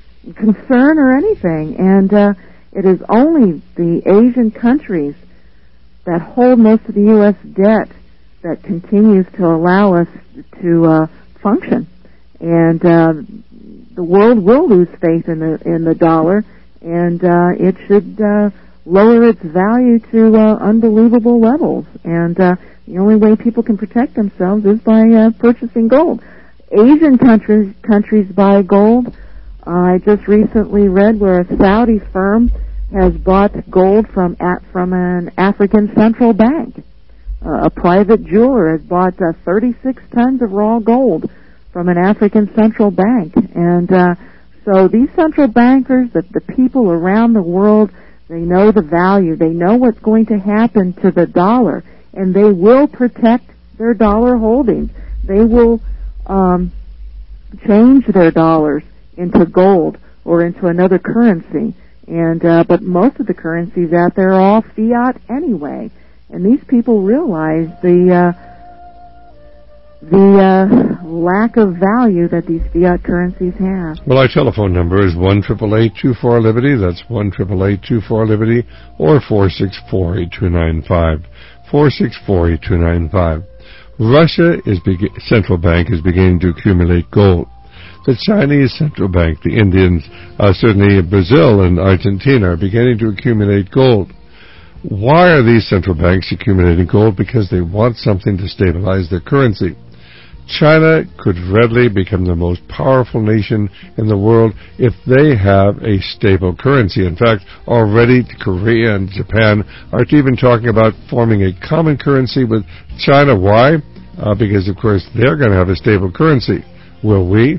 concern or anything. And uh, it is only the Asian countries that hold most of the U S debt that continues to allow us to uh, function. And uh, the world will lose faith in the in the dollar, and uh, it should uh, lower its value to uh, unbelievable levels. And uh, the only way people can protect themselves is by uh, purchasing gold. Asian countries countries buy gold. Uh, I just recently read where a Saudi firm has bought gold from at, from an African central bank. Uh, a private jeweler has bought uh, thirty-six tons of raw gold from an African central bank. And uh, so these central bankers, the, the people around the world, they know the value. They know what's going to happen to the dollar, and they will protect their dollar holdings. They will um, change their dollars into gold or into another currency. And uh, but most of the currencies out there are all fiat anyway. And these people realize the uh, the uh, lack of value that these fiat currencies have. Well, our telephone number is one eight eight eight, two four, Liberty. That's one eight eight eight, two four, Liberty, or four six four, eight two nine five. four six four, eight two nine five. Russia is be- central bank is beginning to accumulate gold. The Chinese central bank, the Indians, uh, certainly Brazil and Argentina are beginning to accumulate gold. Why are these central banks accumulating gold? Because they want something to stabilize their currency. China could readily become the most powerful nation in the world if they have a stable currency. In fact, already Korea and Japan are even talking about forming a common currency with China. Why? uh, because, of course, they're going to have a stable currency. Will we?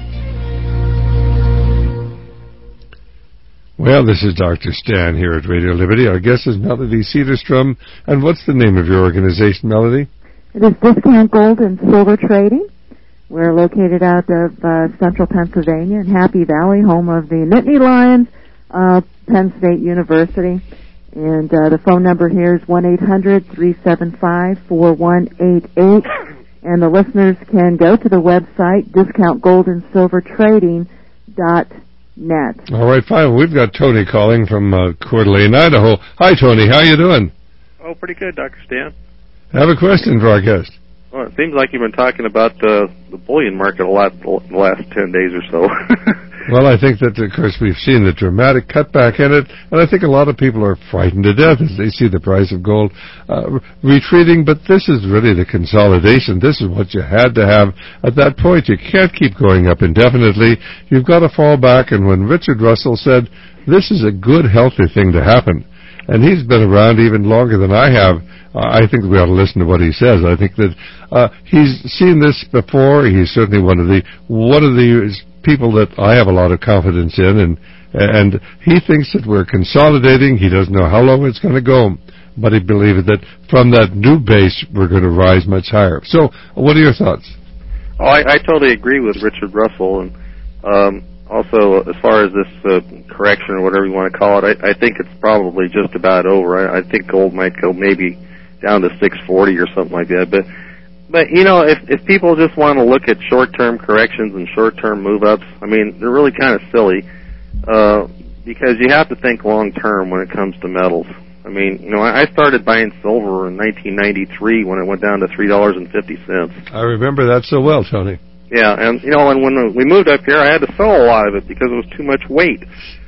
Well, this is Doctor Stan here at Radio Liberty. Our guest is Melody Cedarstrom. And what's the name of your organization, Melody? It is Discount Gold and Silver Trading. We're located out of uh, central Pennsylvania in Happy Valley, home of the Nittany Lions, uh, Penn State University. And uh, the phone number here is one eight hundred three seven five four one eight eight. And the listeners can go to the website, discount gold and silver trading dot net. All right, fine. We've got Tony calling from uh, Coeur d'Alene, Idaho. Hi, Tony. How you doing? Oh, pretty good, Doctor Stan. I have a question for our guest. Well, it seems like you've been talking about uh, the bullion market a lot the last ten days or so. Well, I think that, of course, we've seen the dramatic cutback in it, and I think a lot of people are frightened to death as they see the price of gold uh, retreating, but this is really the consolidation. This is what you had to have at that point. You can't keep going up indefinitely. You've got to fall back, and when Richard Russell said, this is a good, healthy thing to happen, and he's been around even longer than I have, uh, I think we ought to listen to what he says. I think that uh, he's seen this before. He's certainly one of the one of the people that I have a lot of confidence in, and and he thinks that we're consolidating. He doesn't know how long it's going to go, but he believes that from that new base we're going to rise much higher. So, what are your thoughts? Oh, I, I totally agree with Richard Russell, and um, also as far as this uh, correction or whatever you want to call it, I, I think it's probably just about over. I, I think gold might go maybe down to six forty or something like that, but. But, you know, if if people just want to look at short-term corrections and short-term move-ups, I mean, they're really kind of silly uh, because you have to think long-term when it comes to metals. I mean, you know, I started buying silver in nineteen ninety-three when it went down to three dollars and fifty cents. I remember that so well, Tony. Yeah, and, you know, and when we moved up here, I had to sell a lot of it because it was too much weight.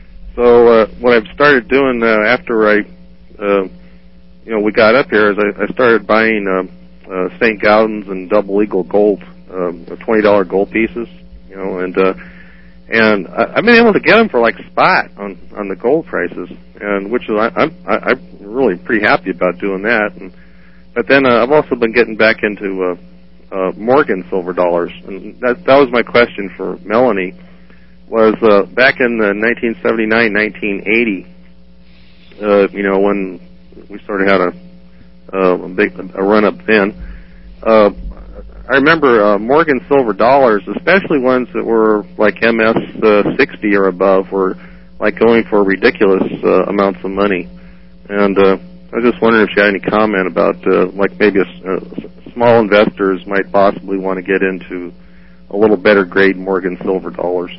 So uh, what I've started doing uh, after I, uh, you know, we got up here is I, I started buying Uh, Uh, Saint Gaudens and Double Eagle gold, um, twenty dollar gold pieces, you know, and uh, and I, I've been able to get them for like spot on on the gold prices, and which is I, I'm I, I'm really pretty happy about doing that. And but then uh, I've also been getting back into uh, uh, Morgan silver dollars, and that that was my question for Melanie. Was uh, back in the nineteen seventy-nine, nineteen eighty, uh, you know, when we sort of had a Uh, a big a run up then. Uh, I remember uh, Morgan silver dollars, especially ones that were like M S uh, sixty or above, were like going for ridiculous uh, amounts of money. And uh, I was just wondering if you had any comment about uh, like maybe a, uh, small investors might possibly want to get into a little better grade Morgan silver dollars.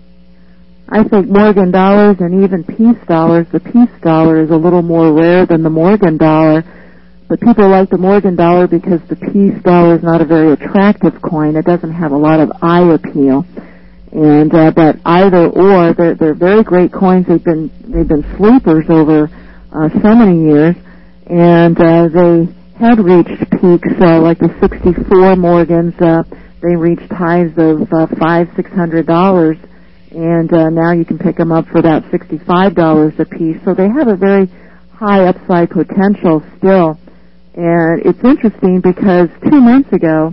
I think Morgan dollars and even Peace dollars. The Peace dollar is a little more rare than the Morgan dollar. But people like the Morgan dollar because the Peace dollar is not a very attractive coin. It doesn't have a lot of eye appeal. And uh, but either or, they're, they're very great coins. They've been they've been sleepers over uh, so many years, and uh, they had reached peaks uh, like the sixty-four Morgans. Uh, they reached highs of uh, five six hundred dollars, and uh, now you can pick them up for about sixty-five dollars a piece. So they have a very high upside potential still. And it's interesting because two months ago,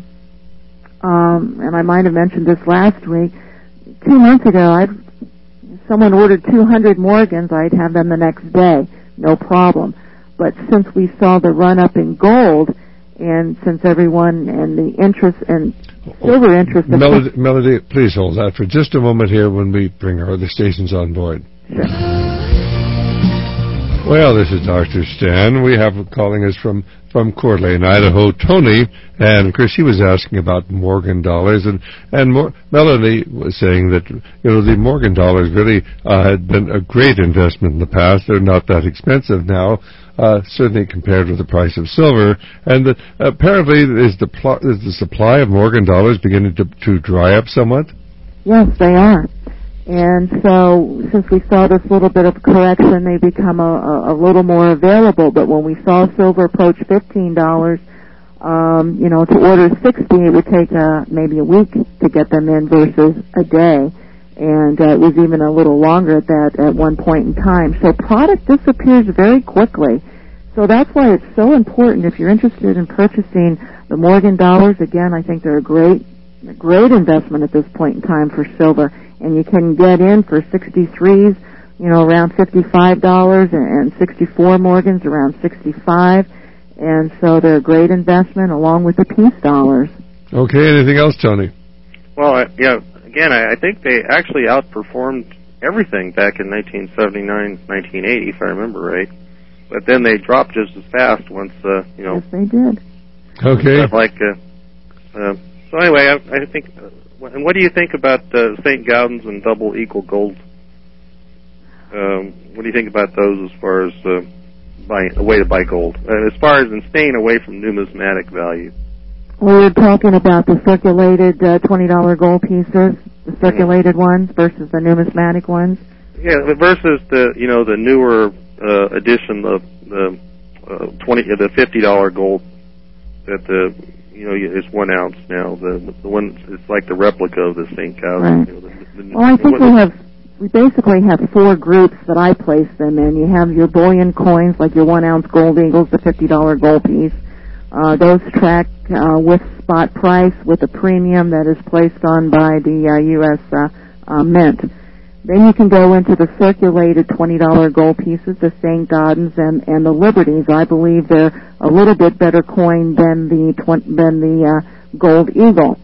um, and I might have mentioned this last week, two months ago, I'd, someone ordered two hundred Morgans, I'd have them the next day, no problem. But since we saw the run-up in gold, and since everyone and the interest and silver interest... Melody, Melody, please hold that for just a moment here when we bring our other stations on board. Sure. Well, this is Doctor Stan. We have calling us from, from Coeur d'Alene, Idaho, Tony, and of course he was asking about Morgan dollars, and and Mor- Melanie was saying that you know the Morgan dollars really uh, had been a great investment in the past. They're not that expensive now, uh, certainly compared with the price of silver, and that apparently is the pl- is the supply of Morgan dollars beginning to to dry up somewhat? Yes, they are. And so, since we saw this little bit of correction, they become a, a, a little more available. But when we saw silver approach fifteen dollars, um, you know, to order sixty, it would take uh, maybe a week to get them in versus a day. And uh, it was even a little longer at that at one point in time. So product disappears very quickly. So that's why it's so important. If you're interested in purchasing the Morgan dollars, again, I think they're a great, a great investment at this point in time for silver. And you can get in for sixty-threes, you know, around fifty-five dollars, and sixty-four Morgans around sixty-five dollars. And so they're a great investment along with the peace dollars. Okay, anything else, Tony? Well, I, yeah, again, I, I think they actually outperformed everything back in nineteen seventy-nine, nineteen eighty, if I remember right. But then they dropped just as fast once, uh, you know. Yes, they did. Okay. Like, uh, uh, so anyway, I, I think, uh, and what do you think about uh, Saint Gaudens and double equal gold? Um, what do you think about those as far as uh, buying, a way to buy gold? Uh, as far as in staying away from numismatic value? We were talking about the circulated uh, twenty dollar gold pieces, the circulated ones versus the numismatic ones. Yeah, versus the, you know, the newer uh, edition of the uh, twenty, uh, the fifty dollar gold that the, you know, is one ounce now. The the one, it's like the replica of the Saint Gaudens. Right. You know, the, the, well, I think we have, we basically have four groups that I place them in. You have your bullion coins, like your one ounce gold eagles, the fifty dollar gold piece. Uh, those track uh, with spot price with a premium that is placed on by the uh, U S Uh, uh, Mint. Then you can go into the circulated twenty dollar gold pieces, the Saint Gaudens and, and the Liberties. I believe they're a little bit better coin than the tw- than the uh, Gold Eagle,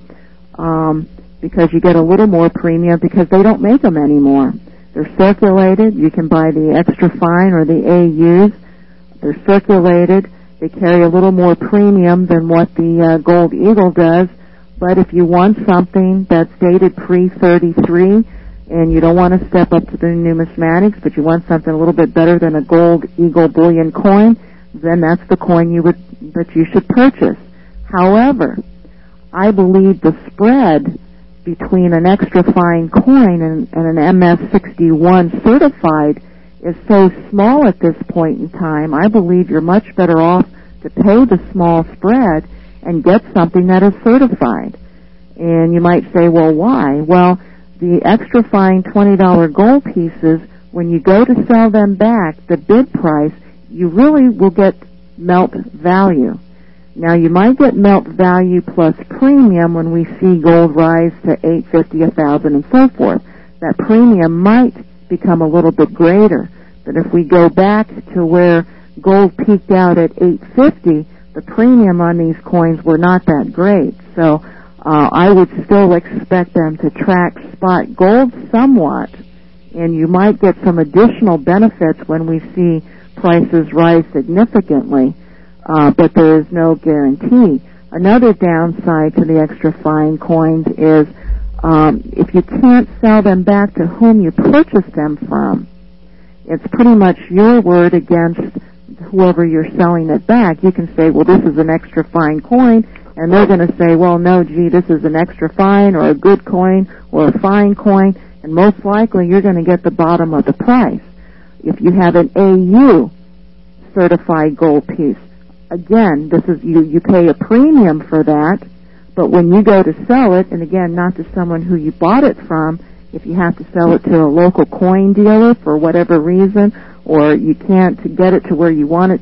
um, because you get a little more premium because they don't make them anymore. They're circulated. You can buy the extra fine or the A Us. They're circulated. They carry a little more premium than what the uh, Gold Eagle does. But if you want something that's dated pre thirty-three, and you don't want to step up to the numismatics, but you want something a little bit better than a Gold Eagle bullion coin, then that's the coin you would that you should purchase. However, I believe the spread between an extra fine coin and, and an M S sixty-one certified is so small at this point in time. I believe you're much better off to pay the small spread and get something that is certified. And you might say, well, why? Well, the extra fine twenty dollar gold pieces, when you go to sell them back, the bid price, you really will get melt value. Now, you might get melt value plus premium when we see gold rise to eight fifty, one thousand, and so forth. That premium might become a little bit greater. But if we go back to where gold peaked out at eight fifty, the premium on these coins were not that great. So uh, I would still expect them to track spot gold somewhat, and you might get some additional benefits when we see prices rise significantly, uh, but there is no guarantee. Another downside to the extra fine coins is um, if you can't sell them back to whom you purchased them from, it's pretty much your word against whoever you're selling it back. You can say, well, this is an extra fine coin, and they're going to say, well, no, gee, this is an extra fine or a good coin or a fine coin, and most likely you're going to get the bottom of the price. If you have an A U certified gold piece, again, this is you, you pay a premium for that, but when you go to sell it, and again, not to someone who you bought it from, if you have to sell it to a local coin dealer for whatever reason, or you can't get it to where you want it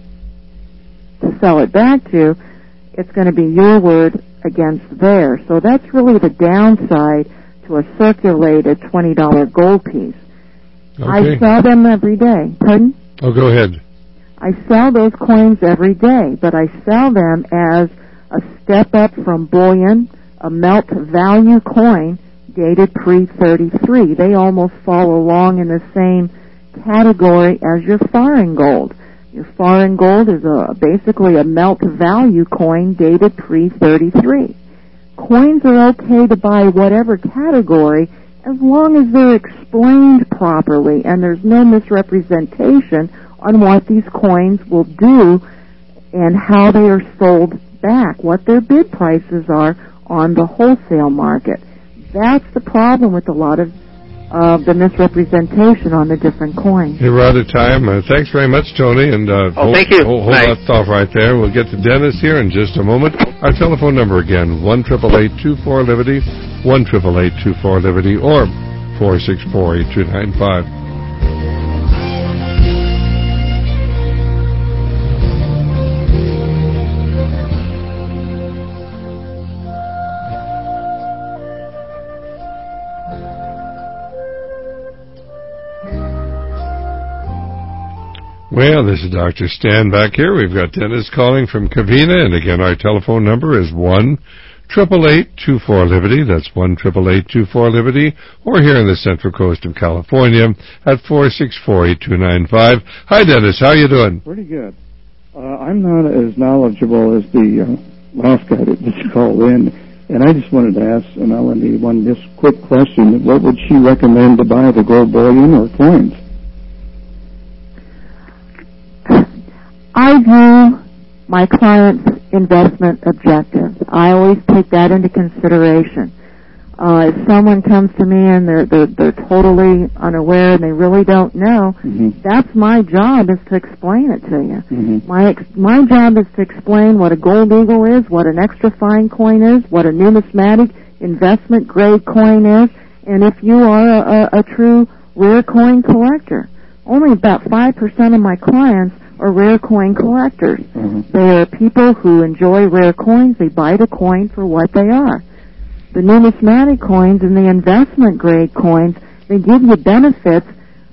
to sell it back to, it's going to be your word against theirs. So that's really the downside to a circulated twenty dollar gold piece. Okay. I sell them every day. Pardon? Oh, go ahead. I sell those coins every day, but I sell them as a step up from bullion, a melt value coin dated pre thirty-three. They almost fall along in the same category as your foreign gold. Your foreign gold is a, basically a melt value coin dated pre thirty-three. Coins are okay to buy whatever category as long as they're explained properly and there's no misrepresentation on what these coins will do and how they are sold back, what their bid prices are on the wholesale market. That's the problem with a lot of uh, the misrepresentation on the different coins. Hey, we're out of time. Uh, thanks very much, Tony. And uh, oh, hold, thank you. Hold, hold nice. that thought right there. We'll get to Dennis here in just a moment. Our telephone number again, one eight eight eight, two four, Liberty, one eight eight eight, two four, Liberty, or four six four, eight two nine five. Well, this is Doctor Stan back here. We've got Dennis calling from Covina, and again, our telephone number is one triple eight two four Liberty. That's one triple eight two four Liberty, or here in the Central Coast of California at four six four eight two nine five. Hi, Dennis. How you doing? Pretty good. Uh, I'm not as knowledgeable as the uh, last guy that just called in, and I just wanted to ask Melanie one just quick question. What would she recommend to buy, the gold bullion or coins? I view my client's investment objectives. I always take that into consideration. Uh, if someone comes to me and they're, they're, they're totally unaware and they really don't know, mm-hmm. that's my job, is to explain it to you. Mm-hmm. My ex- my job is to explain what a gold eagle is, what an extra fine coin is, what a numismatic investment grade coin is, and if you are a, a, a true rare coin collector. Only about five percent of my clients are rare coin collectors. Mm-hmm. They are people who enjoy rare coins. They buy the coin for what they are. The numismatic coins and the investment grade coins, they give you benefits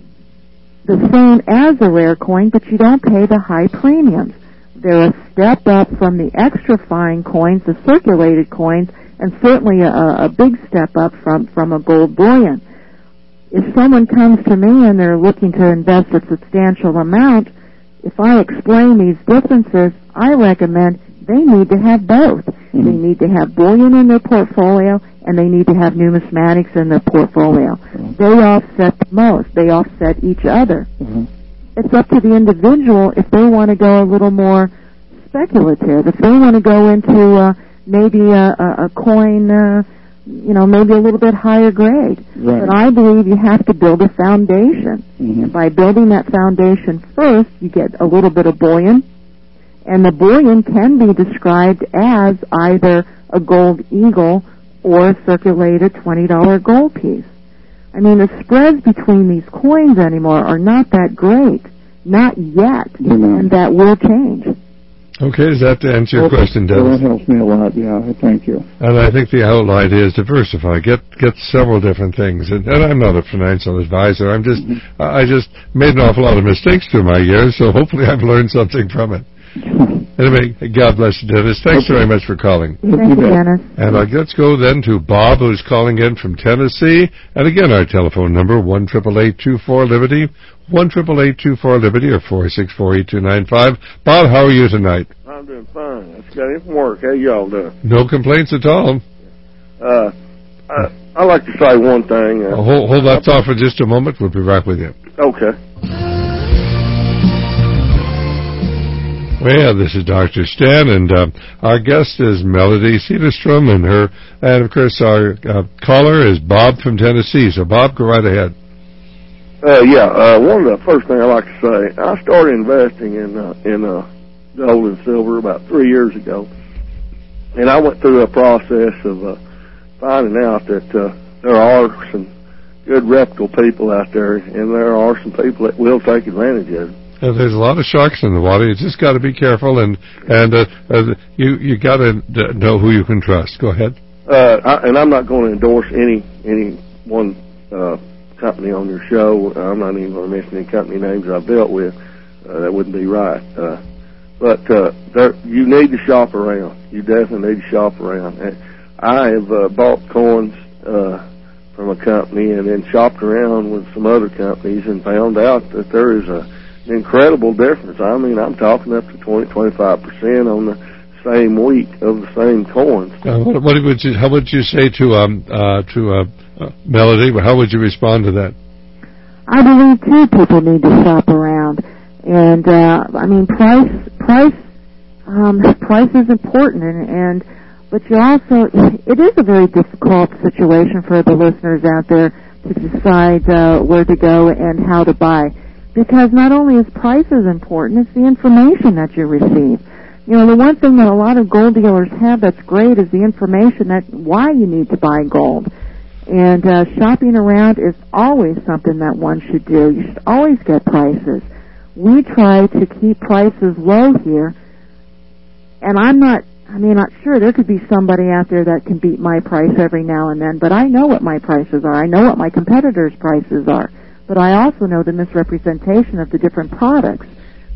the same as a rare coin, but you don't pay the high premiums. They're a step up from the extra fine coins, the circulated coins, and certainly a, a big step up from, from a gold bullion. If someone comes to me and they're looking to invest a substantial amount, if I explain these differences, I recommend they need to have both. Mm-hmm. They need to have bullion in their portfolio, and they need to have numismatics in their portfolio. Mm-hmm. They offset the most. They offset each other. Mm-hmm. It's up to the individual if they want to go a little more speculative, if they want to go into uh, maybe a, a, a coin, uh, you know, maybe a little bit higher grade. Right. But I believe you have to build a foundation. Mm-hmm. And by building that foundation first, you get a little bit of bullion. And the bullion can be described as either a gold eagle or a circulated twenty dollar gold piece. I mean, the spreads between these coins anymore are not that great. Not yet. Mm-hmm. And that will change. Okay, does that answer your okay. question, Dennis? Well, that helps me a lot, yeah, thank you. And I think the whole idea is diversify. Get get several different things. And, and I'm not a financial advisor. I'm just, mm-hmm. I just made an awful lot of mistakes through my years, so hopefully I've learned something from it. Anyway, God bless you, Dennis. Thanks okay. very much for calling. Thank you, Dennis. And uh, let's go then to Bob, who's calling in from Tennessee. And again, our telephone number, one eight eight eight two four Liberty, one eight eight eight two four Liberty, or four six four eight two nine five. Bob, how are you tonight? I'm doing fine. I just got in from work. How y'all doing? No complaints at all. Uh, I, I'd like to say one thing. Uh, uh, hold, hold that thought for just a moment. We'll be right with you. Okay. Well, this is Doctor Stan, and uh, our guest is Melody Cedarstrom, and her, and of course our uh, caller is Bob from Tennessee. So, Bob, go right ahead. Uh, yeah, uh, one of the first things I like to say, I started investing in uh, in uh, gold and silver about three years ago, and I went through a process of uh, finding out that uh, there are some good reputable people out there, and there are some people that will take advantage of it. Uh, there's a lot of sharks in the water. You just got to be careful, and and uh, uh, you you got to know who you can trust. Go ahead. Uh, I, and I'm not going to endorse any any one uh, company on your show. I'm not even going to mention any company names I've dealt with. Uh, that wouldn't be right. Uh, but uh, there, you need to shop around. You definitely need to shop around. And I have uh, bought coins uh, from a company and then shopped around with some other companies and found out that there is a incredible difference. I mean, I'm talking up to twenty, twenty-five percent on the same week of the same coins. Uh, what, what would you? How would you say to um uh, to uh, uh, Melody? How would you respond to that? I believe too people need to shop around, and uh, I mean price price um, price is important, and, and but you also it is a very difficult situation for the listeners out there to decide uh, where to go and how to buy. Because not only is prices important, it's the information that you receive. You know, the one thing that a lot of gold dealers have that's great is the information that why you need to buy gold. And uh, shopping around is always something that one should do. You should always get prices. We try to keep prices low here, and I'm not, I mean, not sure. There could be somebody out there that can beat my price every now and then, but I know what my prices are. I know what my competitors' prices are. But I also know the misrepresentation of the different products.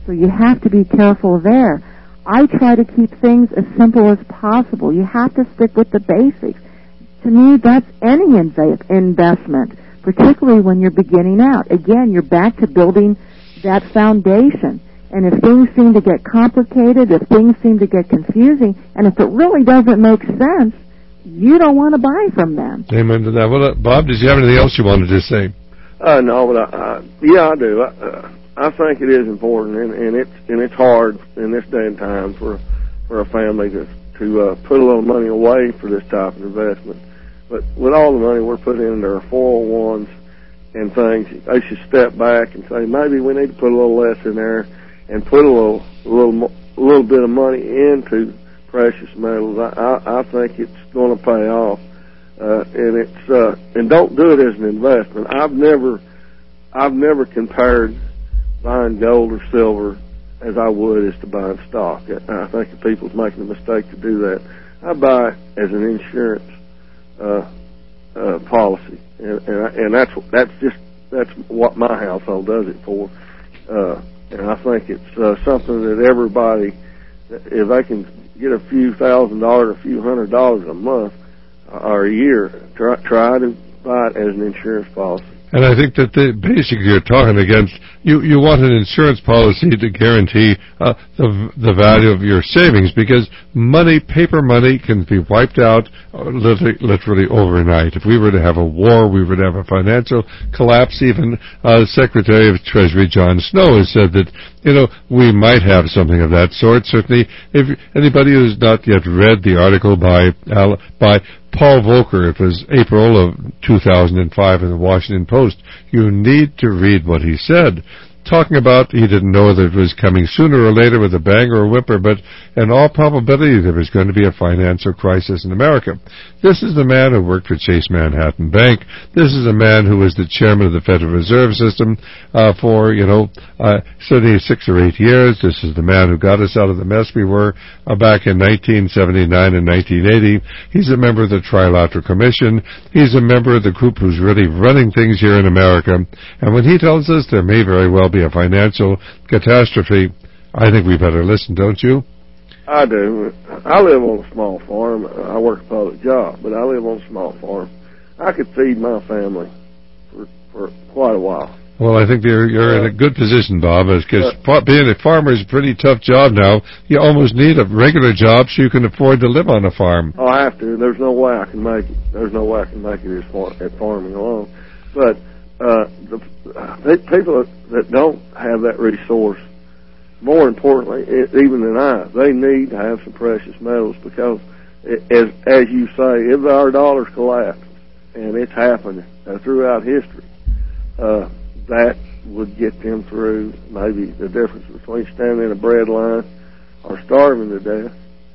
So you have to be careful there. I try to keep things as simple as possible. You have to stick with the basics. To me, that's any inv- investment, particularly when you're beginning out. Again, you're back to building that foundation. And if things seem to get complicated, if things seem to get confusing, and if it really doesn't make sense, you don't want to buy from them. Amen to that. Well, uh, Bob, did you have anything else you wanted to say? Uh, no, but I, I, yeah, I do. I, uh, I think it is important, and, and it's and it's hard in this day and time for for a family to to uh, put a little money away for this type of investment. But with all the money we're putting into our four oh ones and things, they should step back and say maybe we need to put a little less in there and put a little a little a little bit of money into precious metals. I I, I think it's going to pay off, uh, and it's uh, and don't do it as an investment. I've never I've never compared buying gold or silver as I would as to buying stock. I think if people's making a mistake to do that. I buy as an insurance uh, uh, policy, and and, I, and that's that's just that's what my household does it for. Uh, and I think it's uh, something that everybody, if they can get a few thousand dollars, a few hundred dollars a month or a year, try try to buy it as an insurance policy. And I think that the, basically you're talking against, you, you want an insurance policy to guarantee uh, the the value of your savings, because money, paper money, can be wiped out uh, literally, literally overnight. If we were to have a war, we would have a financial collapse. Even uh, Secretary of Treasury John Snow has said that, you know, we might have something of that sort. Certainly, if anybody who's not yet read the article by uh, by Paul Volcker, it was April of two thousand five in the Washington Post, you need to read what he said. Talking about he didn't know that it was coming sooner or later with a bang or a whimper, but in all probability there was going to be a financial crisis in America. This is the man who worked for Chase Manhattan Bank. This is a man who was the chairman of the Federal Reserve System uh, for, you know, uh, certainly six or eight years. This is the man who got us out of the mess we were uh, back in nineteen seventy-nine and nineteen eighty. He's a member of the Trilateral Commission. He's a member of the group who's really running things here in America. And when he tells us there may very well be a financial catastrophe, I think we better listen, don't you? I do. I live on a small farm. I work a public job, but I live on a small farm. I could feed my family for, for quite a while. Well, I think you're you're uh, in a good position, Bob, because uh, being a farmer is a pretty tough job now. You almost need a regular job so you can afford to live on a farm. Oh, I have to. There's no way I can make it. There's no way I can make it as far, at farming alone. But uh, the, the people that don't have that resource, more importantly, it, even than I, they need to have some precious metals, because, it, as as you say, if our dollars collapse, and it's happened uh, throughout history, uh, that would get them through maybe the difference between standing in a bread line or starving to death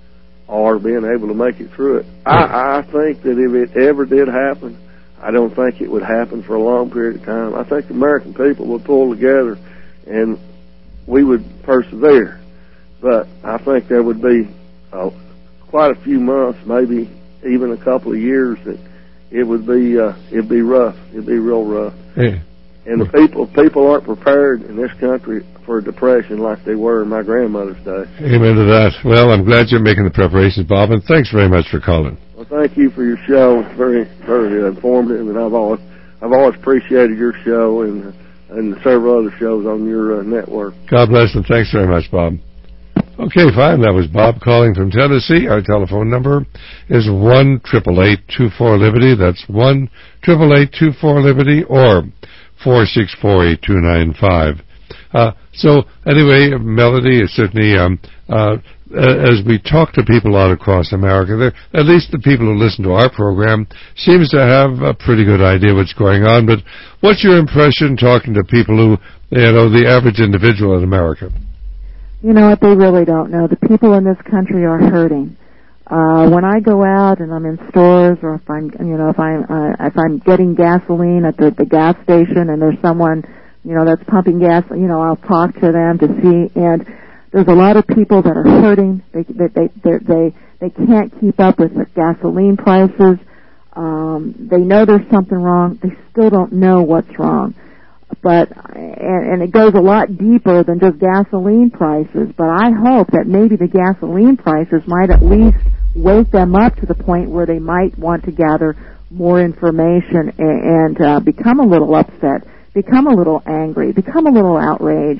or being able to make it through it. I, I think that if it ever did happen, I don't think it would happen for a long period of time. I think the American people would pull together and we would persevere. But I think there would be uh, quite a few months, maybe even a couple of years, that it would be uh, it'd be rough. It'd be real rough. Yeah. And the people people aren't prepared in this country for a depression like they were in my grandmother's day. Amen to that. Well, I'm glad you're making the preparations, Bob, and thanks very much for calling. Well, thank you for your show. It's very, very informative, and I've always I've always appreciated your show and and several other shows on your uh, network. God bless, and thanks very much, Bob. Okay, fine. That was Bob calling from Tennessee. Our telephone number is one triple eight two four Liberty. That's one triple eight two four Liberty, or four six four eight two nine five. Uh, so anyway, Melody is certainly, um, uh, as we talk to people out across America, at least the people who listen to our program seems to have a pretty good idea what's going on. But what's your impression talking to people who, you know, the average individual in America? You know what? They really don't know. The people in this country are hurting. Uh, when I go out and I'm in stores, or if I'm, you know, if I'm, uh, if I'm getting gasoline at the, the gas station and there's someone, you know, that's pumping gas, you know, I'll talk to them to see, and there's a lot of people that are hurting. They, they, they, they, they, they can't keep up with the gasoline prices. Um, they know there's something wrong. They still don't know what's wrong. but and, and it goes a lot deeper than just gasoline prices. But I hope that maybe the gasoline prices might at least wake them up to the point where they might want to gather more information and, and uh, become a little upset, become a little angry, become a little outraged.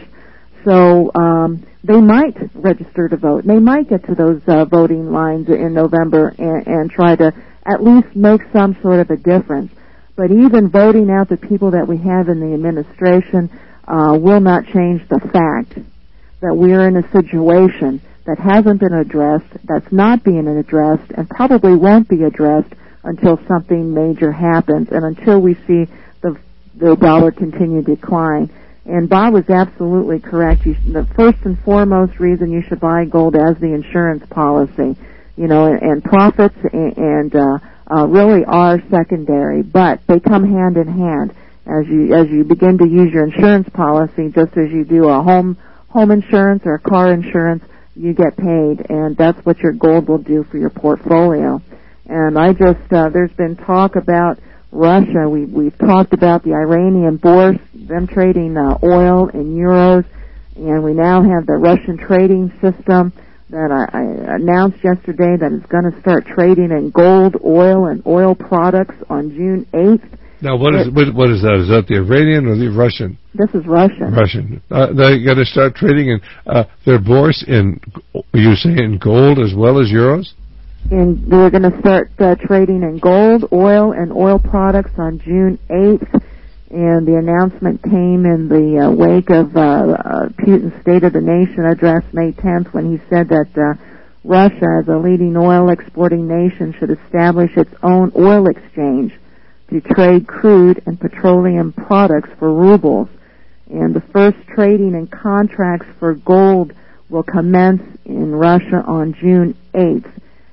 So um, they might register to vote. They might get to those uh, voting lines in November and, and try to at least make some sort of a difference. But even voting out the people that we have in the administration uh, will not change the fact that we're in a situation that hasn't been addressed, that's not being addressed, and probably won't be addressed until something major happens and until we see the the dollar continue to decline. And Bob was absolutely correct. You, the first and foremost reason you should buy gold as the insurance policy, you know, and, and profits and, and uh, uh, really are secondary, but they come hand in hand. As you as you begin to use your insurance policy, just as you do a home home insurance or a car insurance, you get paid, and that's what your gold will do for your portfolio. And I just uh, there's been talk about Russia. We, we've talked about the Iranian bourse, them trading uh, oil in euros, and we now have the Russian trading system that I, I announced yesterday that is going to start trading in gold, oil, and oil products on June eighth. Now, what is what, what is that? Is that the Iranian or the Russian? This is Russian. Russian. Uh, they're going to start trading in uh, their bourse in, you say, in gold as well as euros? And they're going to start uh, trading in gold, oil, and oil products on June eighth. And the announcement came in the uh, wake of uh, uh, Putin's State of the Nation address May tenth, when he said that uh, Russia, as a leading oil exporting nation, should establish its own oil exchange to trade crude and petroleum products for rubles. And the first trading and contracts for gold will commence in Russia on June eighth.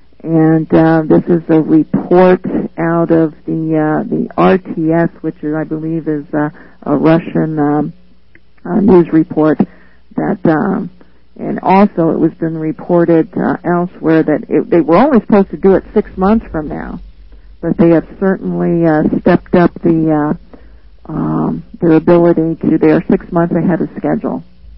And uh, this is a report out of the uh, the R T S, which is, I believe, is uh, a Russian um, uh, news report. That um, and also it was been reported uh, elsewhere that it, they were only supposed to do it six months from now, but they have certainly uh, stepped up the uh, um, their ability to. They are six months ahead of schedule.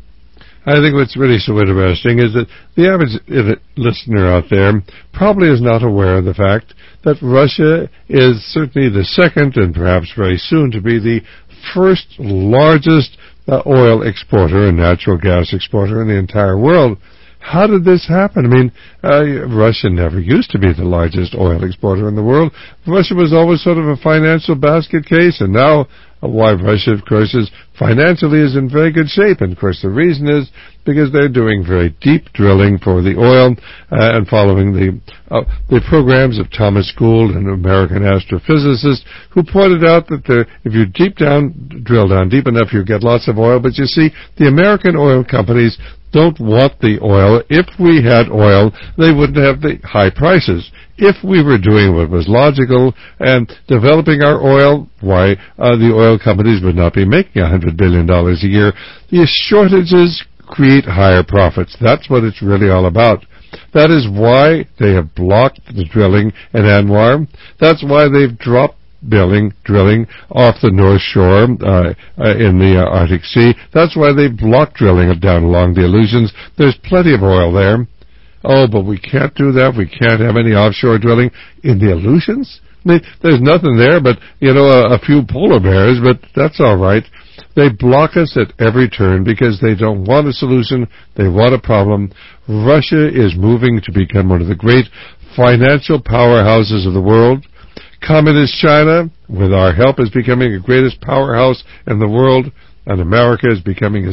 I think what's really so interesting is that the average listener out there probably is not aware of the fact that Russia is certainly the second and perhaps very soon to be the first largest uh, oil exporter and natural gas exporter in the entire world. How did this happen? I mean, uh, Russia never used to be the largest oil exporter in the world. Russia was always sort of a financial basket case, and now uh, why Russia, of course, is financially is in very good shape. And, of course, the reason is because they're doing very deep drilling for the oil uh, and following the uh, the programs of Thomas Gould, an American astrophysicist, who pointed out that the, if you deep down, drill down deep enough, you get lots of oil. But you see, the American oil companies don't want the oil. If we had oil, they wouldn't have the high prices. If we were doing what was logical and developing our oil, why uh, the oil companies would not be making one hundred billion dollars a year. The shortages create higher profits. That's what it's really all about. That is why they have blocked the drilling in Anwar. That's why they've dropped Drilling, drilling off the North Shore uh, uh, in the uh, Arctic Sea. That's why they blocked drilling down along the Aleutians. There's plenty of oil there. Oh, but we can't do that. We can't have any offshore drilling in the Aleutians. I mean, there's nothing there but, you know, a, a few polar bears, but that's all right. They block us at every turn because they don't want a solution. They want a problem. Russia is moving to become one of the great financial powerhouses of the world. Communist China, with our help, is becoming the greatest powerhouse in the world, and America is becoming a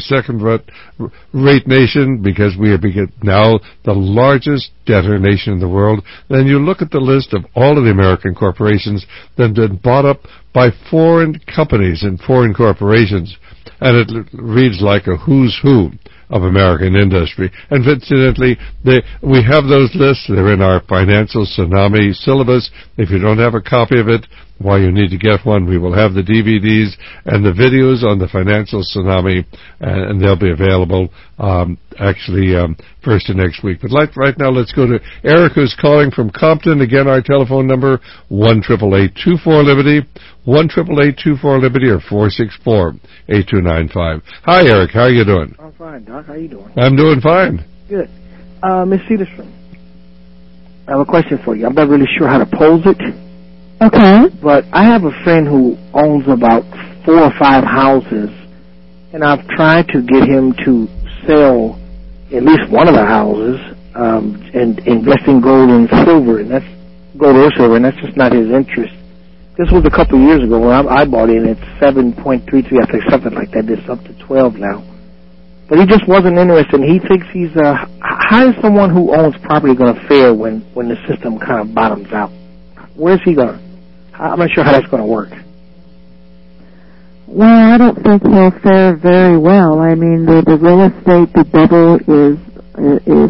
second-rate nation because we are now the largest debtor nation in the world. Then you look at the list of all of the American corporations that have been bought up by foreign companies and foreign corporations, and it reads like a who's who of American industry. And incidentally, they, we have those lists. They're in our Financial Tsunami syllabus. If you don't have a copy of it, why, you need to get one. We will have the D V Ds and the videos on the Financial Tsunami, and, and they'll be available uh, um, actually um, first of next week. But like, right now, let's go to Eric, who's calling from Compton. Again, our telephone number, one eight eight eight, two four, Liberty, one eight eight eight, two four, Liberty, or four six four, eight two nine five. Hi, Eric. How are you doing? I'm fine, Doc. How you doing? I'm doing fine. Good. Uh, Miss Cedarstrom, I have a question for you. I'm not really sure how to pose it. Okay. But I have a friend who owns about four or five houses, and I've tried to get him to sell at least one of the houses um, and invest in gold and silver, and that's gold or silver, and that's just not his interest. This was a couple of years ago when I, I bought in at seven point three three, I think something like that. It's up to twelve now. But he just wasn't interested, and he thinks he's, uh, how is someone who owns property going to fare when, when the system kind of bottoms out? Where's he going to, I'm not sure how that's going to work. Well, I don't think he'll fare very well. I mean, the, the real estate, the bubble is, is,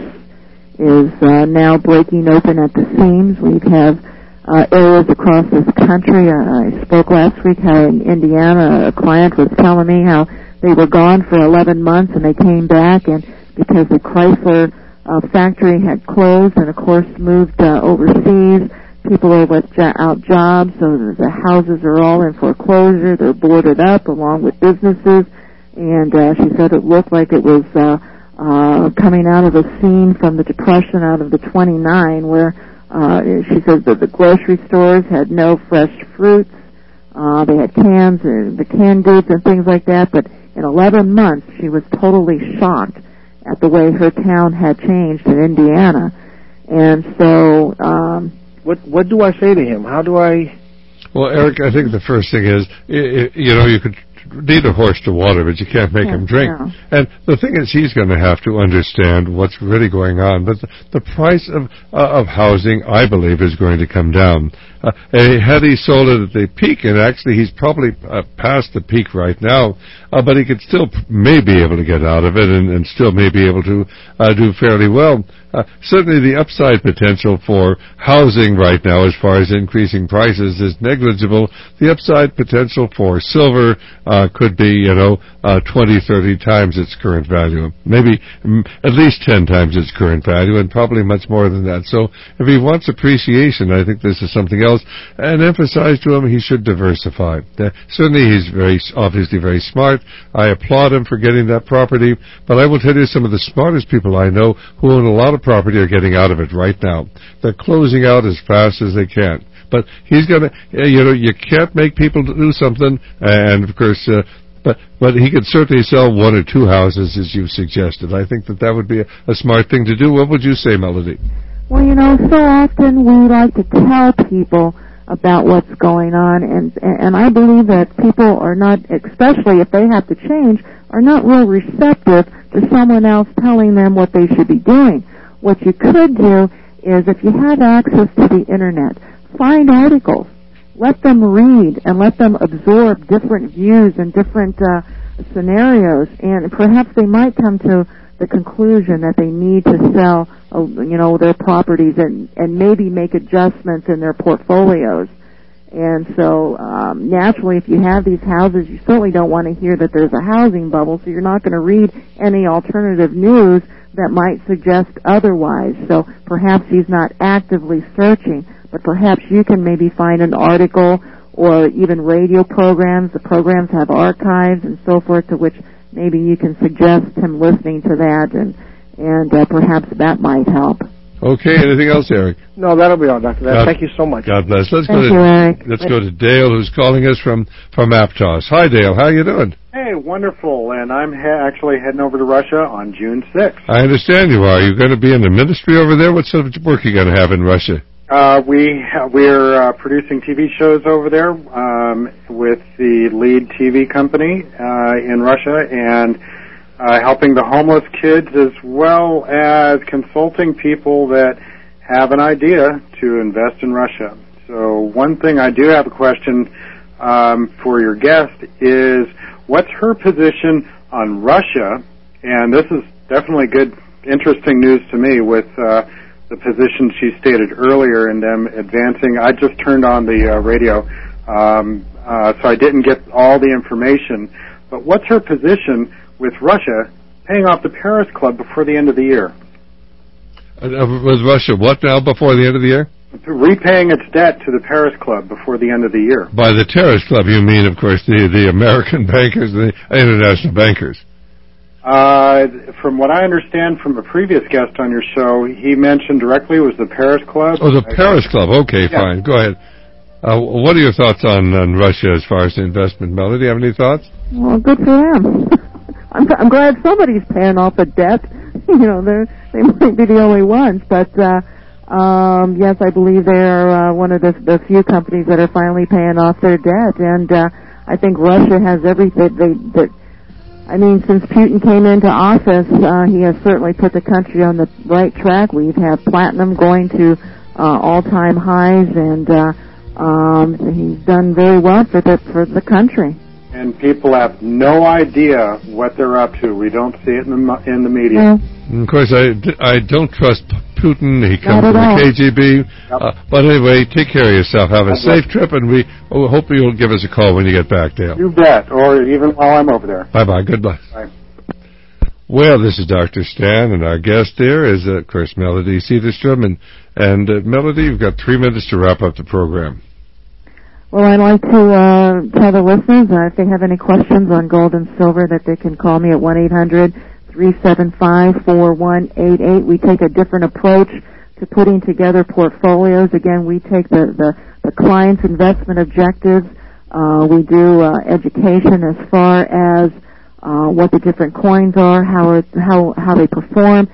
is uh, now breaking open at the seams. We have uh, areas across this country. I, I spoke last week how in Indiana a client was telling me how they were gone for eleven months, and they came back, and because the Chrysler uh, factory had closed and, of course, moved uh, overseas, people are without jobs, so the houses are all in foreclosure. They're boarded up along with businesses, and uh, she said it looked like it was uh, uh, coming out of a scene from the Depression out of the twenty-nine, where uh, she says that the grocery stores had no fresh fruits. Uh, they had cans, and the canned goods and things like that, but in eleven months, she was totally shocked at the way her town had changed in Indiana. And so, um, what what do I say to him? How do I? Well, Eric, I think the first thing is, you know, you could lead a horse to water, but you can't make yeah, him drink. No. And the thing is, he's going to have to understand what's really going on. But the, the price of uh, of housing, I believe, is going to come down. Uh, had he sold it at the peak, and actually he's probably uh, past the peak right now, uh, but he could still p- may be able to get out of it and, and still may be able to uh, do fairly well. Uh, certainly the upside potential for housing right now as far as increasing prices is negligible. The upside potential for silver uh, could be, you know, uh, twenty, thirty times its current value. Maybe mm, at least ten times its current value, and probably much more than that. So if he wants appreciation, I think this is something else. And emphasize to him he should diversify. Uh, certainly he's very, obviously very smart. I applaud him for getting that property, but I will tell you some of the smartest people I know who own a lot of property are getting out of it right now. They're closing out as fast as they can. But he's going to, you know, you can't make people do something, and of course, uh, But but he could certainly sell one or two houses, as you've suggested. I think that that would be a, a smart thing to do. What would you say, Melody? Well, you know, so often we like to tell people about what's going on, and and I believe that people are not, especially if they have to change, are not real receptive to someone else telling them what they should be doing. What you could do is, if you have access to the Internet, find articles. Let them read and let them absorb different views and different uh, scenarios, and perhaps they might come to the conclusion that they need to sell, uh, you know, their properties and, and maybe make adjustments in their portfolios. And so, um, naturally, if you have these houses, you certainly don't want to hear that there's a housing bubble, so you're not going to read any alternative news that might suggest otherwise. So perhaps he's not actively searching, but perhaps you can maybe find an article or even radio programs. The programs have archives and so forth, to which maybe you can suggest him listening to that, and and uh, perhaps that might help. Okay, anything else, Eric? No, that'll be all, Doctor God, Thank you so much. God bless. Let's Thank go to you, Eric. let's go to Dale, who's calling us from from Aptos. Hi, Dale. How you doing? Hey, wonderful. And I'm ha- actually heading over to Russia on June sixth. I understand you are. You're going to be in the ministry over there. What sort of work are you going to have in Russia? Uh, we we're uh, producing T V shows over there um, with the lead T V company uh, in Russia, and uh, helping the homeless kids, as well as consulting people that have an idea to invest in Russia. So one thing I do have a question um, for your guest is, what's her position on Russia? And this is definitely good, interesting news to me with uh, the position she stated earlier in them advancing. I just turned on the uh, radio, um, uh, so I didn't get all the information. But what's her position with Russia paying off the Paris Club before the end of the year. Uh, was Russia what now before the end of the year? Repaying its debt to the Paris Club before the end of the year. By the terrorist club, you mean, of course, the, the American bankers, the international bankers. Uh, from what I understand from a previous guest on your show, he mentioned directly it was the Paris Club. Oh, the I, Paris Club. Okay, yeah. fine. Go ahead. Uh, what are your thoughts on, on Russia as far as the investment, Melody? Do you have any thoughts? Well, good for them. I'm, I'm glad somebody's paying off a debt. You know, they they might be the only ones, but uh, um, yes, I believe they're uh, one of the, the few companies that are finally paying off their debt, and uh, I think Russia has everything. They, that, I mean, since Putin came into office, uh, he has certainly put the country on the right track. We've had platinum going to uh, all-time highs, and uh, um, he's done very well for the for the country. And people have no idea what they're up to. We don't see it in the in the media. Yeah. Of course, I, I don't trust Putin. He comes Not from at all. the K G B. Yep. Uh, but anyway, take care of yourself. Have a That's safe right. trip, and we oh, hope you'll give us a call when you get back, Dale. You bet, or even while I'm over there. Bye-bye. Goodbye. Bye. Well, this is Doctor Stan, and our guest there is, uh, of course, Melody Cedarstrom. And, and uh, Melody, you've got three minutes to wrap up the program. Well, I'd like to uh, tell the listeners uh, if they have any questions on gold and silver that they can call me at one eight hundred three seven five four one eight eight. We take a different approach to putting together portfolios. Again, we take the, the, the client's investment objectives. Uh, we do uh, education as far as uh, what the different coins are, how, it, how, how they perform,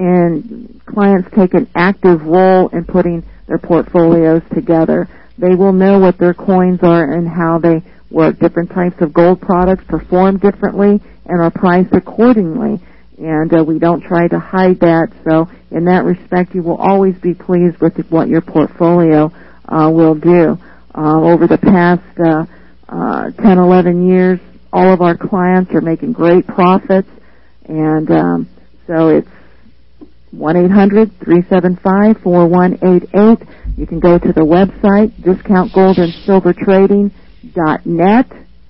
and clients take an active role in putting their portfolios together. They will know what their coins are and how they work. Different types of gold products perform differently and are priced accordingly. And uh, we don't try to hide that. So in that respect, you will always be pleased with what your portfolio uh, will do. Uh, over the past uh, uh, ten, eleven years, all of our clients are making great profits. And um, so it's one eight hundred three seven five four one eight eight. You can go to the website, discount gold and silver trading dot net,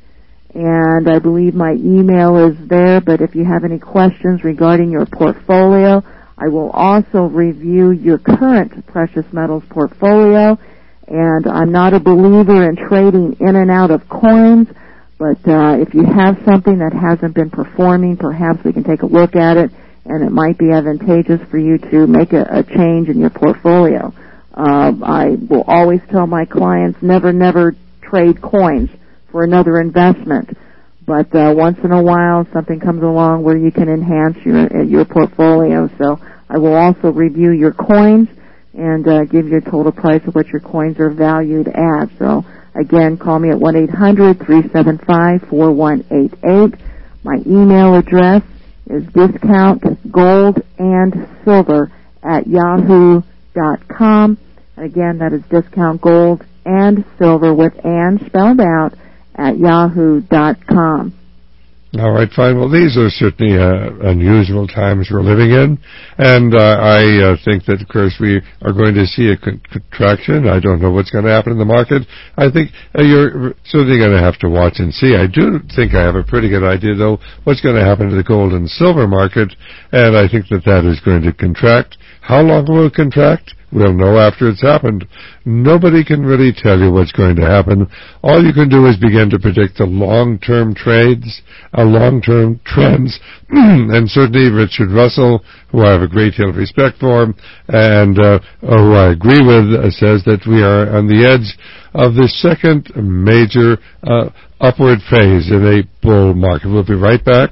and I believe my email is there, but if you have any questions regarding your portfolio, I will also review your current precious metals portfolio, and I'm not a believer in trading in and out of coins, but uh, if you have something that hasn't been performing, perhaps we can take a look at it, and it might be advantageous for you to make a, a change in your portfolio. Uh, I will always tell my clients never, never trade coins for another investment. But uh, once in a while, something comes along where you can enhance your your portfolio. So I will also review your coins and uh, give you a total price of what your coins are valued at. So again, call me at one eight hundred three seven five four one eight eight. My email address is discount gold and silver at yahoo dot com. And again, that is discount gold and silver with and spelled out at yahoo dot com. All right, fine. Well, these are certainly uh, unusual times we're living in, and uh, I uh, think that, of course, we are going to see a con- contraction. I don't know what's going to happen in the market. I think uh, you're certainly going to have to watch and see. I do think I have a pretty good idea, though, what's going to happen to the gold and silver market, and I think that that is going to contract. How long will it contract? We'll know after it's happened. Nobody can really tell you what's going to happen. All you can do is begin to predict the long-term trades, uh, long-term trends. And certainly Richard Russell, who I have a great deal of respect for, and uh, who I agree with, uh, says that we are on the edge of the second major uh, upward phase in a bull market. We'll be right back.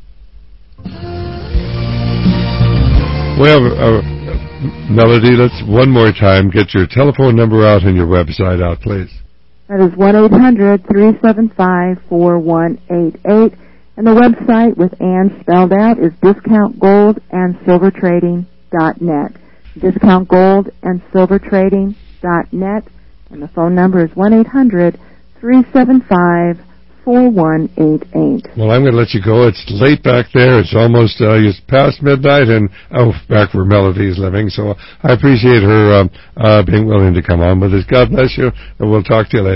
Well, uh, Melody, let's one more time get your telephone number out and your website out, please. That is one eight hundred three seven five four one eight eight. And the website with and spelled out is discount gold and silver trading dot net. discount gold and silver trading dot net. And the phone number is one eight hundred three seven five four one eight eight. Well, I'm going to let you go. It's late back there. It's almost uh, it's past midnight, and oh, back where Melody is living. So I appreciate her um, uh, being willing to come on with us. God bless you, and we'll talk to you later.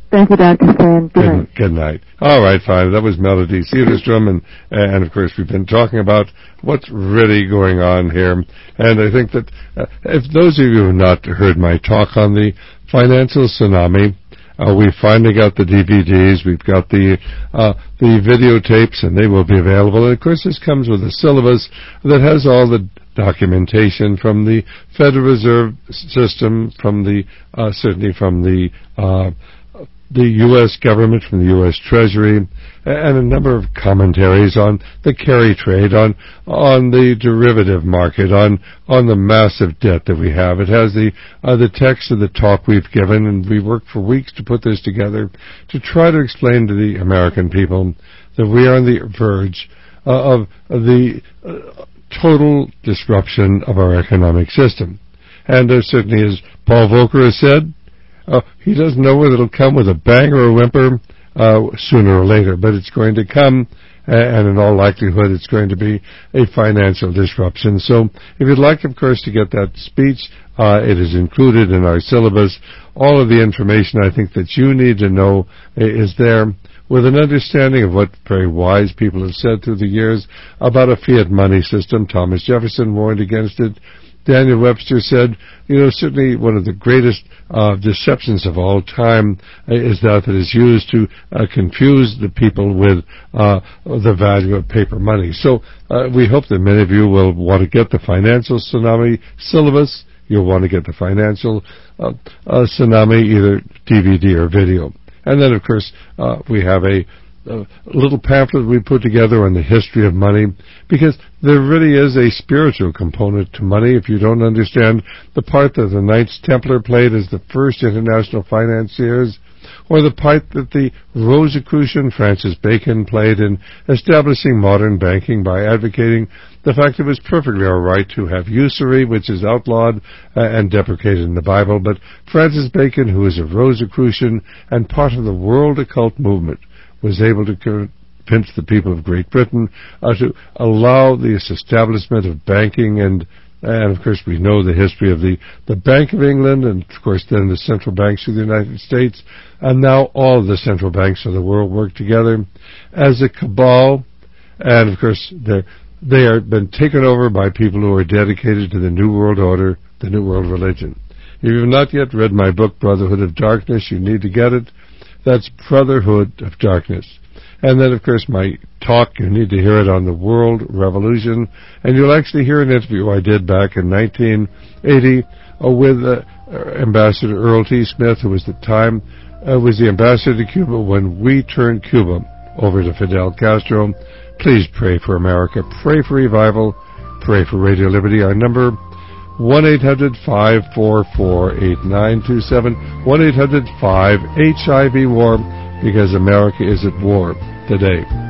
Thank you, Doctor Stan. Good, good night. Good night. All right, fine. That was Melody Cedarstrom, and, and of course we've been talking about what's really going on here. And I think that uh, if those of you who have not heard my talk on the financial tsunami, Uh, we finally got the D V Ds, we've got the uh, the videotapes, and they will be available. And of course, this comes with a syllabus that has all the documentation from the Federal Reserve System, from the uh, certainly from the uh, the U S government, from the U S Treasury, and a number of commentaries on the carry trade, on on the derivative market, on on the massive debt that we have. It has the uh, the text of the talk we've given, and we worked for weeks to put this together to try to explain to the American people that we are on the verge uh, of, of the uh, total disruption of our economic system. And uh, certainly, as Paul Volcker has said, Uh, he doesn't know whether it'll come with a bang or a whimper uh, sooner or later, but it's going to come, and in all likelihood it's going to be a financial disruption. So if you'd like, of course, to get that speech, uh, it is included in our syllabus. All of the information I think that you need to know is there, with an understanding of what very wise people have said through the years about a fiat money system. Thomas Jefferson warned against it. Daniel Webster said, you know, certainly one of the greatest uh, deceptions of all time uh, is that it is used to uh, confuse the people with uh, the value of paper money. So uh, we hope that many of you will want to get the Financial Tsunami syllabus. You'll want to get the Financial uh, uh, Tsunami, either D V D or video. And then, of course, uh, we have a a little pamphlet we put together on the history of money, because there really is a spiritual component to money. If you don't understand the part that the Knights Templar played as the first international financiers, or the part that the Rosicrucian Francis Bacon played in establishing modern banking by advocating the fact it was perfectly all right to have usury, which is outlawed uh, and deprecated in the Bible. But Francis Bacon, who is a Rosicrucian and part of the world occult movement, was able to convince the people of Great Britain uh, to allow this establishment of banking, and and of course we know the history of the, the Bank of England, and of course then the central banks of the United States, and now all of the central banks of the world work together as a cabal, and of course they're they are been taken over by people who are dedicated to the New World Order, the New World Religion. If you have not yet read my book, Brotherhood of Darkness, you need to get it. That's Brotherhood of Darkness. And then, of course, my talk, you need to hear it on the World Revolution. And you'll actually hear an interview I did back in nineteen eighty uh, with uh, Ambassador Earl T. Smith, who was at the time uh, was the ambassador to Cuba when we turned Cuba over to Fidel Castro. Please pray for America. Pray for revival. Pray for Radio Liberty. Our number, one eight hundred, five four four, eight nine two seven, one eight hundred, five H I V WAR, because America is at war today.